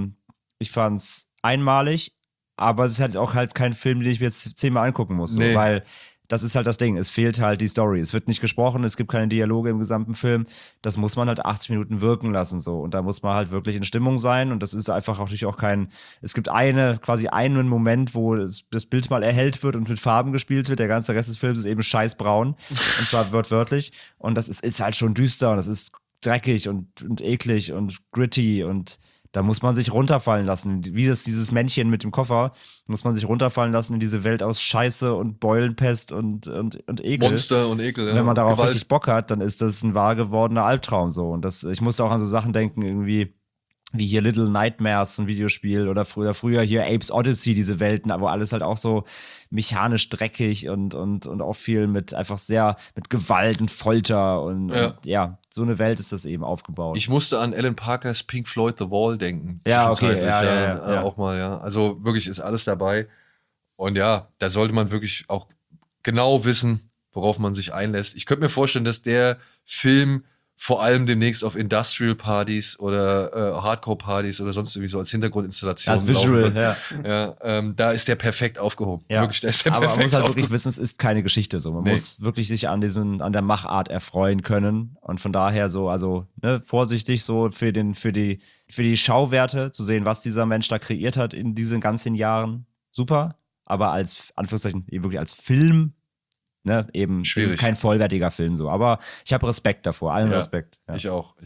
einmalig, aber es ist halt auch halt kein Film, den ich mir jetzt 10-mal angucken muss, so, Nee. weil das ist halt das Ding, es fehlt halt die Story, es wird nicht gesprochen, es gibt keine Dialoge im gesamten Film, das muss man halt 80 Minuten wirken lassen, so, und da muss man halt wirklich in Stimmung sein und das ist einfach natürlich auch es gibt quasi einen Moment, wo das Bild mal erhellt wird und mit Farben gespielt wird, der ganze Rest des Films ist eben scheißbraun, und zwar wortwörtlich, und das ist halt schon düster und das ist dreckig und eklig und gritty und da muss man sich runterfallen lassen. Wie dieses Männchen mit dem Koffer, muss man sich runterfallen lassen in diese Welt aus Scheiße und Beulenpest und Ekel. Monster und Ekel, ja. Wenn man darauf Gewalt. richtig Bock hat, dann ist das ein wahr gewordener Albtraum so. Und ich musste auch an so Sachen denken, irgendwie wie hier Little Nightmares, so ein Videospiel, oder früher hier Apes Odyssey, diese Welten, wo alles halt auch so mechanisch dreckig und auch viel mit einfach sehr mit Gewalt und Folter und ja, so eine Welt ist das eben aufgebaut. Ich musste an Alan Parkers Pink Floyd The Wall denken. Ja, okay, zwischenzeitlich, ja. Auch mal, ja. Also wirklich ist alles dabei. Und ja, da sollte man wirklich auch genau wissen, worauf man sich einlässt. Ich könnte mir vorstellen, dass der Film vor allem demnächst auf Industrial-Partys oder Hardcore-Partys oder sonst irgendwie so als Hintergrundinstallation als Visual, ja. Da ist der perfekt aufgehoben. Ja. Wirklich, da ist der aber man perfekt muss halt wirklich aufgehoben. wissen, es ist keine Geschichte so. Man muss wirklich sich an der Machart erfreuen können und von daher so, also vorsichtig so für die Schauwerte zu sehen, was dieser Mensch da kreiert hat in diesen ganzen Jahren. Super, aber als Anführungszeichen wirklich als Film eben, schwierig. Es ist kein vollwertiger Film so, aber ich habe Respekt davor, allen Respekt. Ja. Ich auch.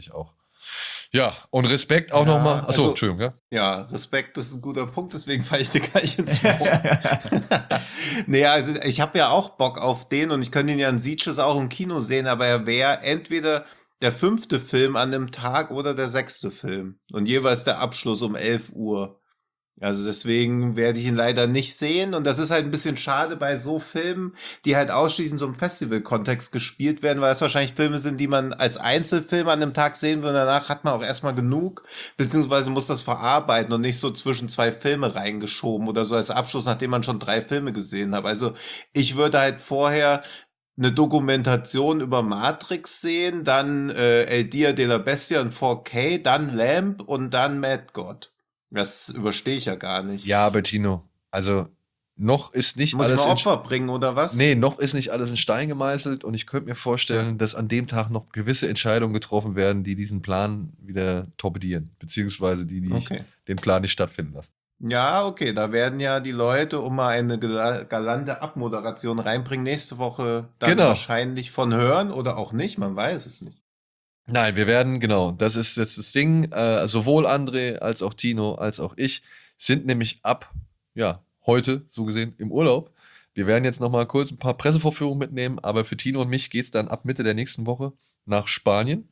Ja, und Respekt auch nochmal. Achso, also, Entschuldigung, ja. Ja, Respekt ist ein guter Punkt, deswegen falle ich dir gleich ins Wort. Nee, also ich habe ja auch Bock auf den und ich könnte ihn ja in Sieges auch im Kino sehen, aber er wäre entweder der 5. Film an dem Tag oder der 6. Film. Und jeweils der Abschluss um 11 Uhr. Also deswegen werde ich ihn leider nicht sehen und das ist halt ein bisschen schade bei so Filmen, die halt ausschließlich in so einem Festival-Kontext gespielt werden, weil es wahrscheinlich Filme sind, die man als Einzelfilm an einem Tag sehen will und danach hat man auch erstmal genug, beziehungsweise muss das verarbeiten und nicht so zwischen 2 Filme reingeschoben oder so als Abschluss, nachdem man schon 3 Filme gesehen hat. Also ich würde halt vorher eine Dokumentation über Matrix sehen, dann El Dia de la Bestia in 4K, dann Lamp und dann Mad God. Das überstehe ich ja gar nicht. Ja, aber Tino, also noch ist nicht Muss alles. Muss ich mal Opfer bringen, oder was? Nee, noch ist nicht alles in Stein gemeißelt und ich könnte mir vorstellen, dass an dem Tag noch gewisse Entscheidungen getroffen werden, die diesen Plan wieder torpedieren, beziehungsweise die den Plan nicht stattfinden lassen. Ja, okay, da werden ja die Leute, um mal eine galante Abmoderation reinbringen, nächste Woche dann wahrscheinlich von hören oder auch nicht, man weiß es nicht. Nein, wir werden, das ist jetzt das Ding, sowohl André als auch Tino als auch ich sind nämlich ab, heute, so gesehen, im Urlaub. Wir werden jetzt nochmal kurz ein paar Pressevorführungen mitnehmen, aber für Tino und mich geht es dann ab Mitte der nächsten Woche nach Spanien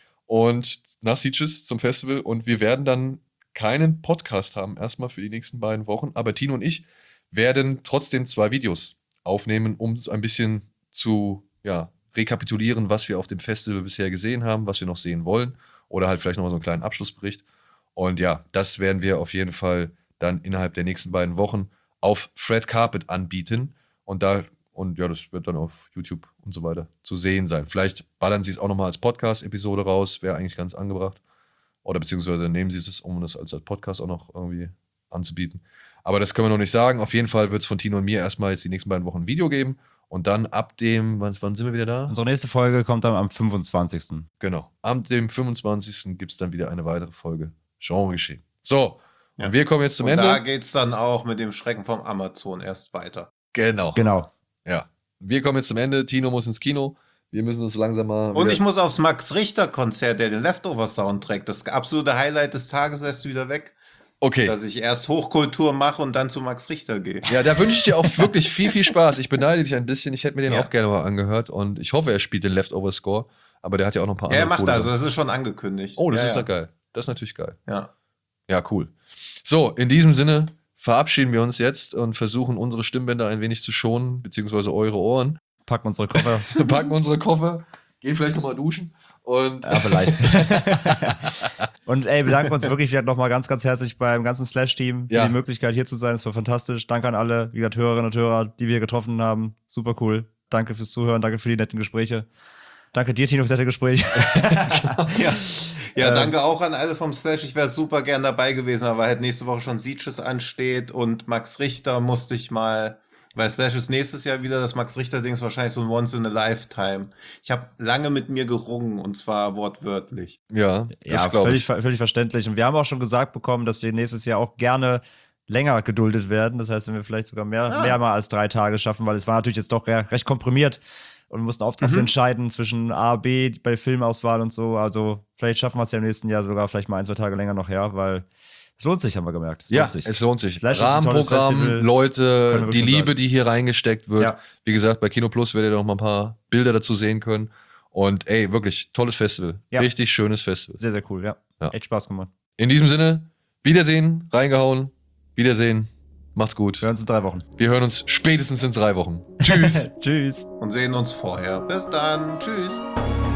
und nach Sitges zum Festival und wir werden dann keinen Podcast haben, erstmal für die nächsten beiden Wochen, aber Tino und ich werden trotzdem 2 Videos aufnehmen, um ein bisschen zu, rekapitulieren, was wir auf dem Festival bisher gesehen haben, was wir noch sehen wollen oder halt vielleicht nochmal so einen kleinen Abschlussbericht. Und ja, das werden wir auf jeden Fall dann innerhalb der nächsten beiden Wochen auf Fred Carpet anbieten und das wird dann auf YouTube und so weiter zu sehen sein. Vielleicht ballern sie es auch nochmal als Podcast-Episode raus, wäre eigentlich ganz angebracht. Oder beziehungsweise nehmen sie es, um das als Podcast auch noch irgendwie anzubieten. Aber das können wir noch nicht sagen. Auf jeden Fall wird es von Tino und mir erstmal jetzt die nächsten beiden Wochen ein Video geben. Und dann ab dem, wann sind wir wieder da? Unsere nächste Folge kommt dann am 25. Genau. Am dem 25. gibt es dann wieder eine weitere Folge Genre geschehen. So, und wir kommen jetzt zum Ende. Da geht es dann auch mit dem Schrecken vom Amazon erst weiter. Genau. Ja. Wir kommen jetzt zum Ende. Tino muss ins Kino. Wir müssen uns langsam mal. Und ich muss aufs Max-Richter-Konzert, der den Leftover-Soundtrack, das absolute Highlight des Tages, lässt du wieder weg. Okay. Dass ich erst Hochkultur mache und dann zu Max Richter gehe. Ja, da wünsche ich dir auch wirklich viel, viel Spaß. Ich beneide dich ein bisschen. Ich hätte mir den auch gerne mal angehört und ich hoffe, er spielt den Leftover-Score. Aber der hat ja auch noch ein paar andere. Er macht das, das ist schon angekündigt. Oh, das ist ja geil. Das ist natürlich geil. Ja. Ja, cool. So, in diesem Sinne verabschieden wir uns jetzt und versuchen, unsere Stimmbänder ein wenig zu schonen, beziehungsweise eure Ohren. Packen unsere Koffer. Packen unsere Koffer, gehen vielleicht nochmal duschen und. Ja, vielleicht. Und ey, wir danken uns wirklich nochmal ganz, ganz herzlich beim ganzen Slash-Team für die Möglichkeit, hier zu sein. Es war fantastisch. Danke an alle, wie gesagt, Hörerinnen und Hörer, die wir hier getroffen haben. Super cool. Danke fürs Zuhören, danke für die netten Gespräche. Danke dir, Tino, für das nette Gespräch. Ja, danke auch an alle vom Slash. Ich wäre super gern dabei gewesen, aber halt nächste Woche schon Sieges ansteht und Max Richter musste ich mal, weil Slash ist nächstes Jahr wieder, das Max Richter-Ding ist wahrscheinlich so ein Once in a Lifetime. Ich habe lange mit mir gerungen und zwar wortwörtlich. Ja, das völlig verständlich. Und wir haben auch schon gesagt bekommen, dass wir nächstes Jahr auch gerne länger geduldet werden. Das heißt, wenn wir vielleicht sogar mehr mal als 3 Tage schaffen, weil es war natürlich jetzt doch recht komprimiert und wir mussten oft entscheiden zwischen A, B bei der Filmauswahl und so. Also vielleicht schaffen wir es ja im nächsten Jahr sogar vielleicht mal 1, 2 Tage länger noch her, weil es lohnt sich, haben wir gemerkt. Es lohnt sich. Slash Rahmenprogramm, Leute, die Liebe, die hier reingesteckt wird. Ja. Wie gesagt, bei Kino Plus werdet ihr noch mal ein paar Bilder dazu sehen können. Und ey, wirklich tolles Festival. Ja. Richtig schönes Festival. Sehr, sehr cool, ja. Echt Spaß gemacht. In diesem Sinne, Wiedersehen, reingehauen. Wiedersehen. Macht's gut. Wir hören uns in 3 Wochen. Wir hören uns spätestens in 3 Wochen. Tschüss. Tschüss. Und sehen uns vorher. Bis dann. Tschüss.